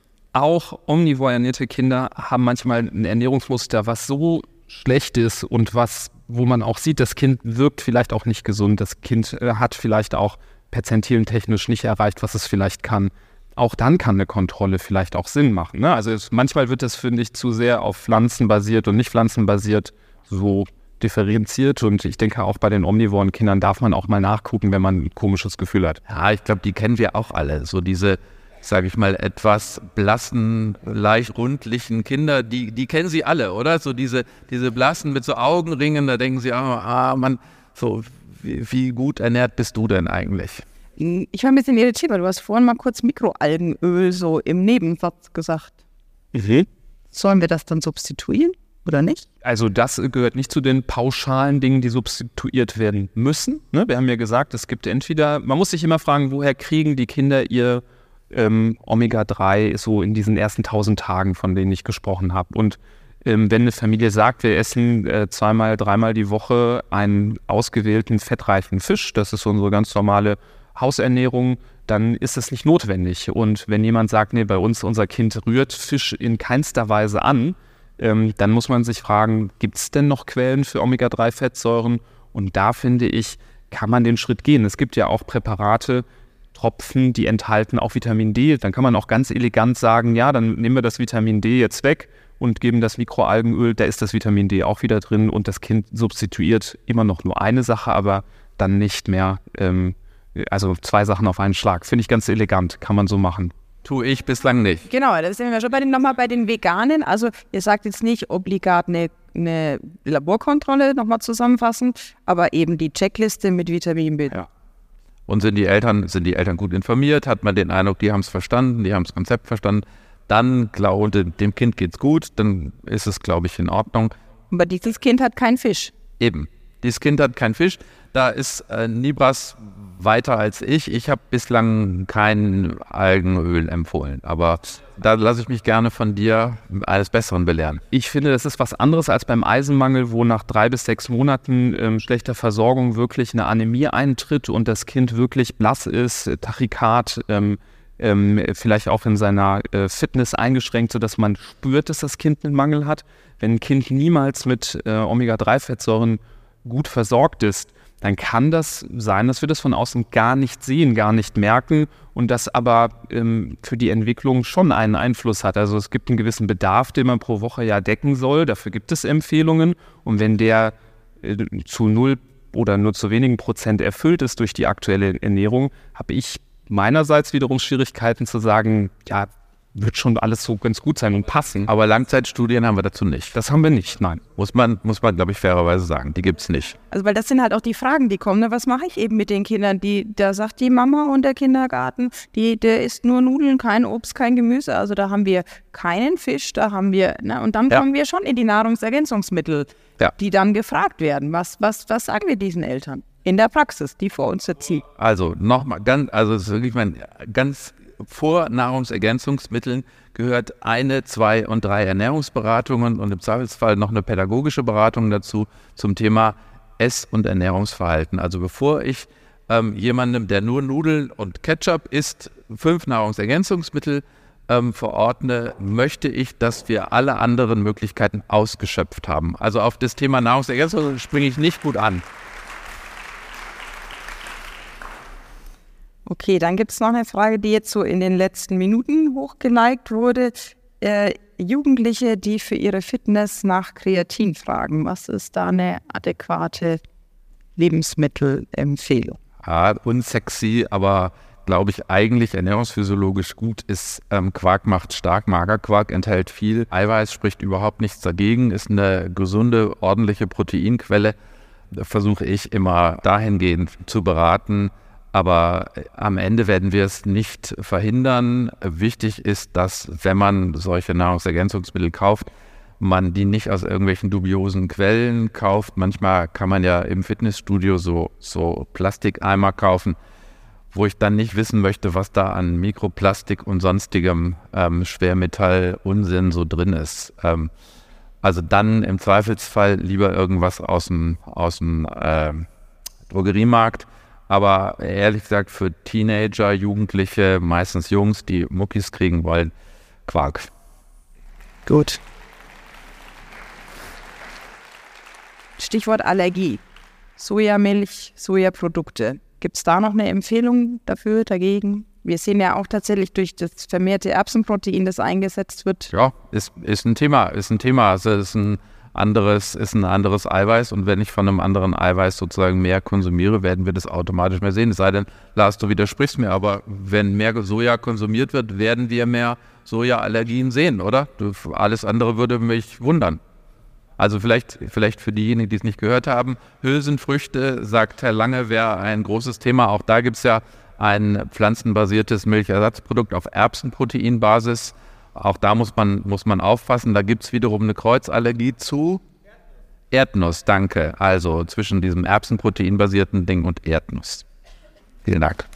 auch omnivor ernährte Kinder haben manchmal ein Ernährungsmuster, was so schlecht ist und was, wo man auch sieht, das Kind wirkt vielleicht auch nicht gesund, das Kind äh, hat vielleicht auch perzentilen technisch nicht erreicht, was es vielleicht kann. Auch dann kann eine Kontrolle vielleicht auch Sinn machen. Ne? Also es, manchmal wird das, finde ich, zu sehr auf pflanzenbasiert und nicht pflanzenbasiert so differenziert, und ich denke auch bei den omnivoren Kindern darf man auch mal nachgucken, wenn man ein komisches Gefühl hat. Ja, ich glaube, die kennen wir auch alle, so diese, sage ich mal, etwas blassen, leicht rundlichen Kinder, die, die kennen sie alle, oder? So diese, diese blassen mit so Augenringen, da denken sie, ah, ah Mann, so wie, wie gut ernährt bist du denn eigentlich? Ich war ein bisschen irritiert, weil du hast vorhin mal kurz Mikroalgenöl so im Nebensatz gesagt. Mhm. Sollen wir das dann substituieren oder nicht? Also das gehört nicht zu den pauschalen Dingen, die substituiert werden müssen. Ne? Wir haben ja gesagt, es gibt entweder, man muss sich immer fragen, woher kriegen die Kinder ihr ähm, Omega drei so in diesen ersten tausend Tagen, von denen ich gesprochen habe. Und ähm, wenn eine Familie sagt, wir essen äh, zweimal, dreimal die Woche einen ausgewählten fettreichen Fisch, das ist unsere ganz normale Hausernährung, dann ist es nicht notwendig. Und wenn jemand sagt, nee, bei uns, unser Kind rührt Fisch in keinster Weise an, ähm, dann muss man sich fragen, gibt es denn noch Quellen für Omega drei Fettsäuren? Und da finde ich, kann man den Schritt gehen. Es gibt ja auch Präparate, Tropfen, die enthalten auch Vitamin D. Dann kann man auch ganz elegant sagen, ja, dann nehmen wir das Vitamin D jetzt weg und geben das Mikroalgenöl, da ist das Vitamin D auch wieder drin und das Kind substituiert immer noch nur eine Sache, aber dann nicht mehr, ähm, also zwei Sachen auf einen Schlag. Finde ich ganz elegant, kann man so machen. Tue ich bislang nicht. Genau, das sind wir schon bei den, nochmal bei den Veganen. Also ihr sagt jetzt nicht obligat eine, eine Laborkontrolle, nochmal zusammenfassend, aber eben die Checkliste mit Vitamin B. Ja. Und sind die Eltern, sind die Eltern gut informiert? Hat man den Eindruck, die haben es verstanden, die haben das Konzept verstanden? Dann, glaube ich, dem Kind geht's gut, dann ist es, glaube ich, in Ordnung. Aber dieses Kind hat keinen Fisch. Eben. Dieses Kind hat keinen Fisch. Da ist äh, Nibras weiter als ich. Ich habe bislang kein Algenöl empfohlen. Aber da lasse ich mich gerne von dir eines Besseren belehren. Ich finde, das ist was anderes als beim Eisenmangel, wo nach drei bis sechs Monaten ähm, schlechter Versorgung wirklich eine Anämie eintritt und das Kind wirklich blass ist, Tachykard, ähm, ähm, vielleicht auch in seiner äh, Fitness eingeschränkt, sodass man spürt, dass das Kind einen Mangel hat. Wenn ein Kind niemals mit äh, Omega drei Fettsäuren gut versorgt ist, dann kann das sein, dass wir das von außen gar nicht sehen, gar nicht merken und das aber ähm, für die Entwicklung schon einen Einfluss hat. Also es gibt einen gewissen Bedarf, den man pro Woche ja decken soll, dafür gibt es Empfehlungen und wenn der äh, zu null oder nur zu wenigen Prozent erfüllt ist durch die aktuelle Ernährung, habe ich meinerseits wiederum Schwierigkeiten zu sagen, ja, wird schon alles so ganz gut sein und passen. Aber Langzeitstudien haben wir dazu nicht. Das haben wir nicht, nein. Muss man, muss man, glaube ich, fairerweise sagen. Die gibt es nicht. Also weil das sind halt auch die Fragen, die kommen. Ne? Was mache ich eben mit den Kindern? Die, da sagt die Mama und der Kindergarten, die, der isst nur Nudeln, kein Obst, kein Gemüse. Also da haben wir keinen Fisch, da haben wir, ne? Und dann ja. kommen wir schon in die Nahrungsergänzungsmittel, ja. die dann gefragt werden. Was, was, was sagen wir diesen Eltern in der Praxis, die vor uns sitzen? Also nochmal, ganz, also es ist wirklich mein ganz... Vor Nahrungsergänzungsmitteln gehört eine, zwei und drei Ernährungsberatungen und im Zweifelsfall noch eine pädagogische Beratung dazu zum Thema Ess- und Ernährungsverhalten. Also bevor ich ähm, jemandem, der nur Nudeln und Ketchup isst, fünf Nahrungsergänzungsmittel ähm, verordne, möchte ich, dass wir alle anderen Möglichkeiten ausgeschöpft haben. Also auf das Thema Nahrungsergänzung springe ich nicht gut an. Okay, dann gibt es noch eine Frage, die jetzt so in den letzten Minuten hochgeliked wurde. Äh, Jugendliche, die für ihre Fitness nach Kreatin fragen. Was ist da eine adäquate Lebensmittelempfehlung? Ja, unsexy, aber glaube ich eigentlich ernährungsphysiologisch gut ist. Ähm, Quark macht stark, Magerquark enthält viel Eiweiß, spricht überhaupt nichts dagegen, ist eine gesunde, ordentliche Proteinquelle. Da versuche ich immer dahingehend zu beraten. Aber am Ende werden wir es nicht verhindern. Wichtig ist, dass, wenn man solche Nahrungsergänzungsmittel kauft, man die nicht aus irgendwelchen dubiosen Quellen kauft. Manchmal kann man ja im Fitnessstudio so, so Plastikeimer kaufen, wo ich dann nicht wissen möchte, was da an Mikroplastik und sonstigem ähm, Schwermetall-Unsinn so drin ist. Ähm, also dann im Zweifelsfall lieber irgendwas aus dem, aus dem äh, Drogeriemarkt. Aber ehrlich gesagt, für Teenager, Jugendliche, meistens Jungs, die Muckis kriegen wollen, Quark. Gut. Stichwort Allergie. Sojamilch, Sojaprodukte. Gibt es da noch eine Empfehlung dafür, dagegen? Wir sehen ja auch tatsächlich durch das vermehrte Erbsenprotein, das eingesetzt wird. Ja, ist, ist ein Thema, ist ein Thema. Also ist ein anderes, ist ein anderes Eiweiß und wenn ich von einem anderen Eiweiß sozusagen mehr konsumiere, werden wir das automatisch mehr sehen. Es sei denn, Lars, du widersprichst mir, aber wenn mehr Soja konsumiert wird, werden wir mehr Sojaallergien sehen, oder? Alles andere würde mich wundern. Also vielleicht, vielleicht für diejenigen, die es nicht gehört haben, Hülsenfrüchte, sagt Herr Lange, wäre ein großes Thema. Auch da gibt es ja ein pflanzenbasiertes Milchersatzprodukt auf Erbsenproteinbasis. Auch da muss man, muss man aufpassen, da gibt es wiederum eine Kreuzallergie zu Erdnuss, danke. Also zwischen diesem Erbsenproteinbasierten Ding und Erdnuss. Vielen Dank.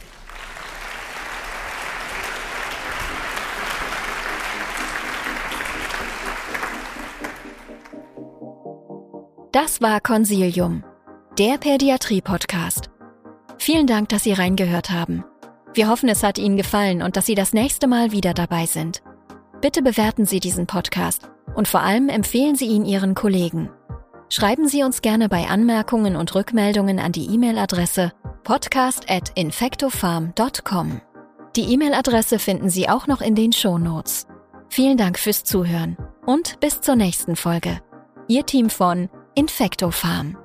Das war Consilium, der Pädiatrie-Podcast. Vielen Dank, dass Sie reingehört haben. Wir hoffen, es hat Ihnen gefallen und dass Sie das nächste Mal wieder dabei sind. Bitte bewerten Sie diesen Podcast und vor allem empfehlen Sie ihn Ihren Kollegen. Schreiben Sie uns gerne bei Anmerkungen und Rückmeldungen an die E-Mail-Adresse podcast at infectofarm dot com. Die E-Mail-Adresse finden Sie auch noch in den Shownotes. Vielen Dank fürs Zuhören und bis zur nächsten Folge. Ihr Team von Infectofarm.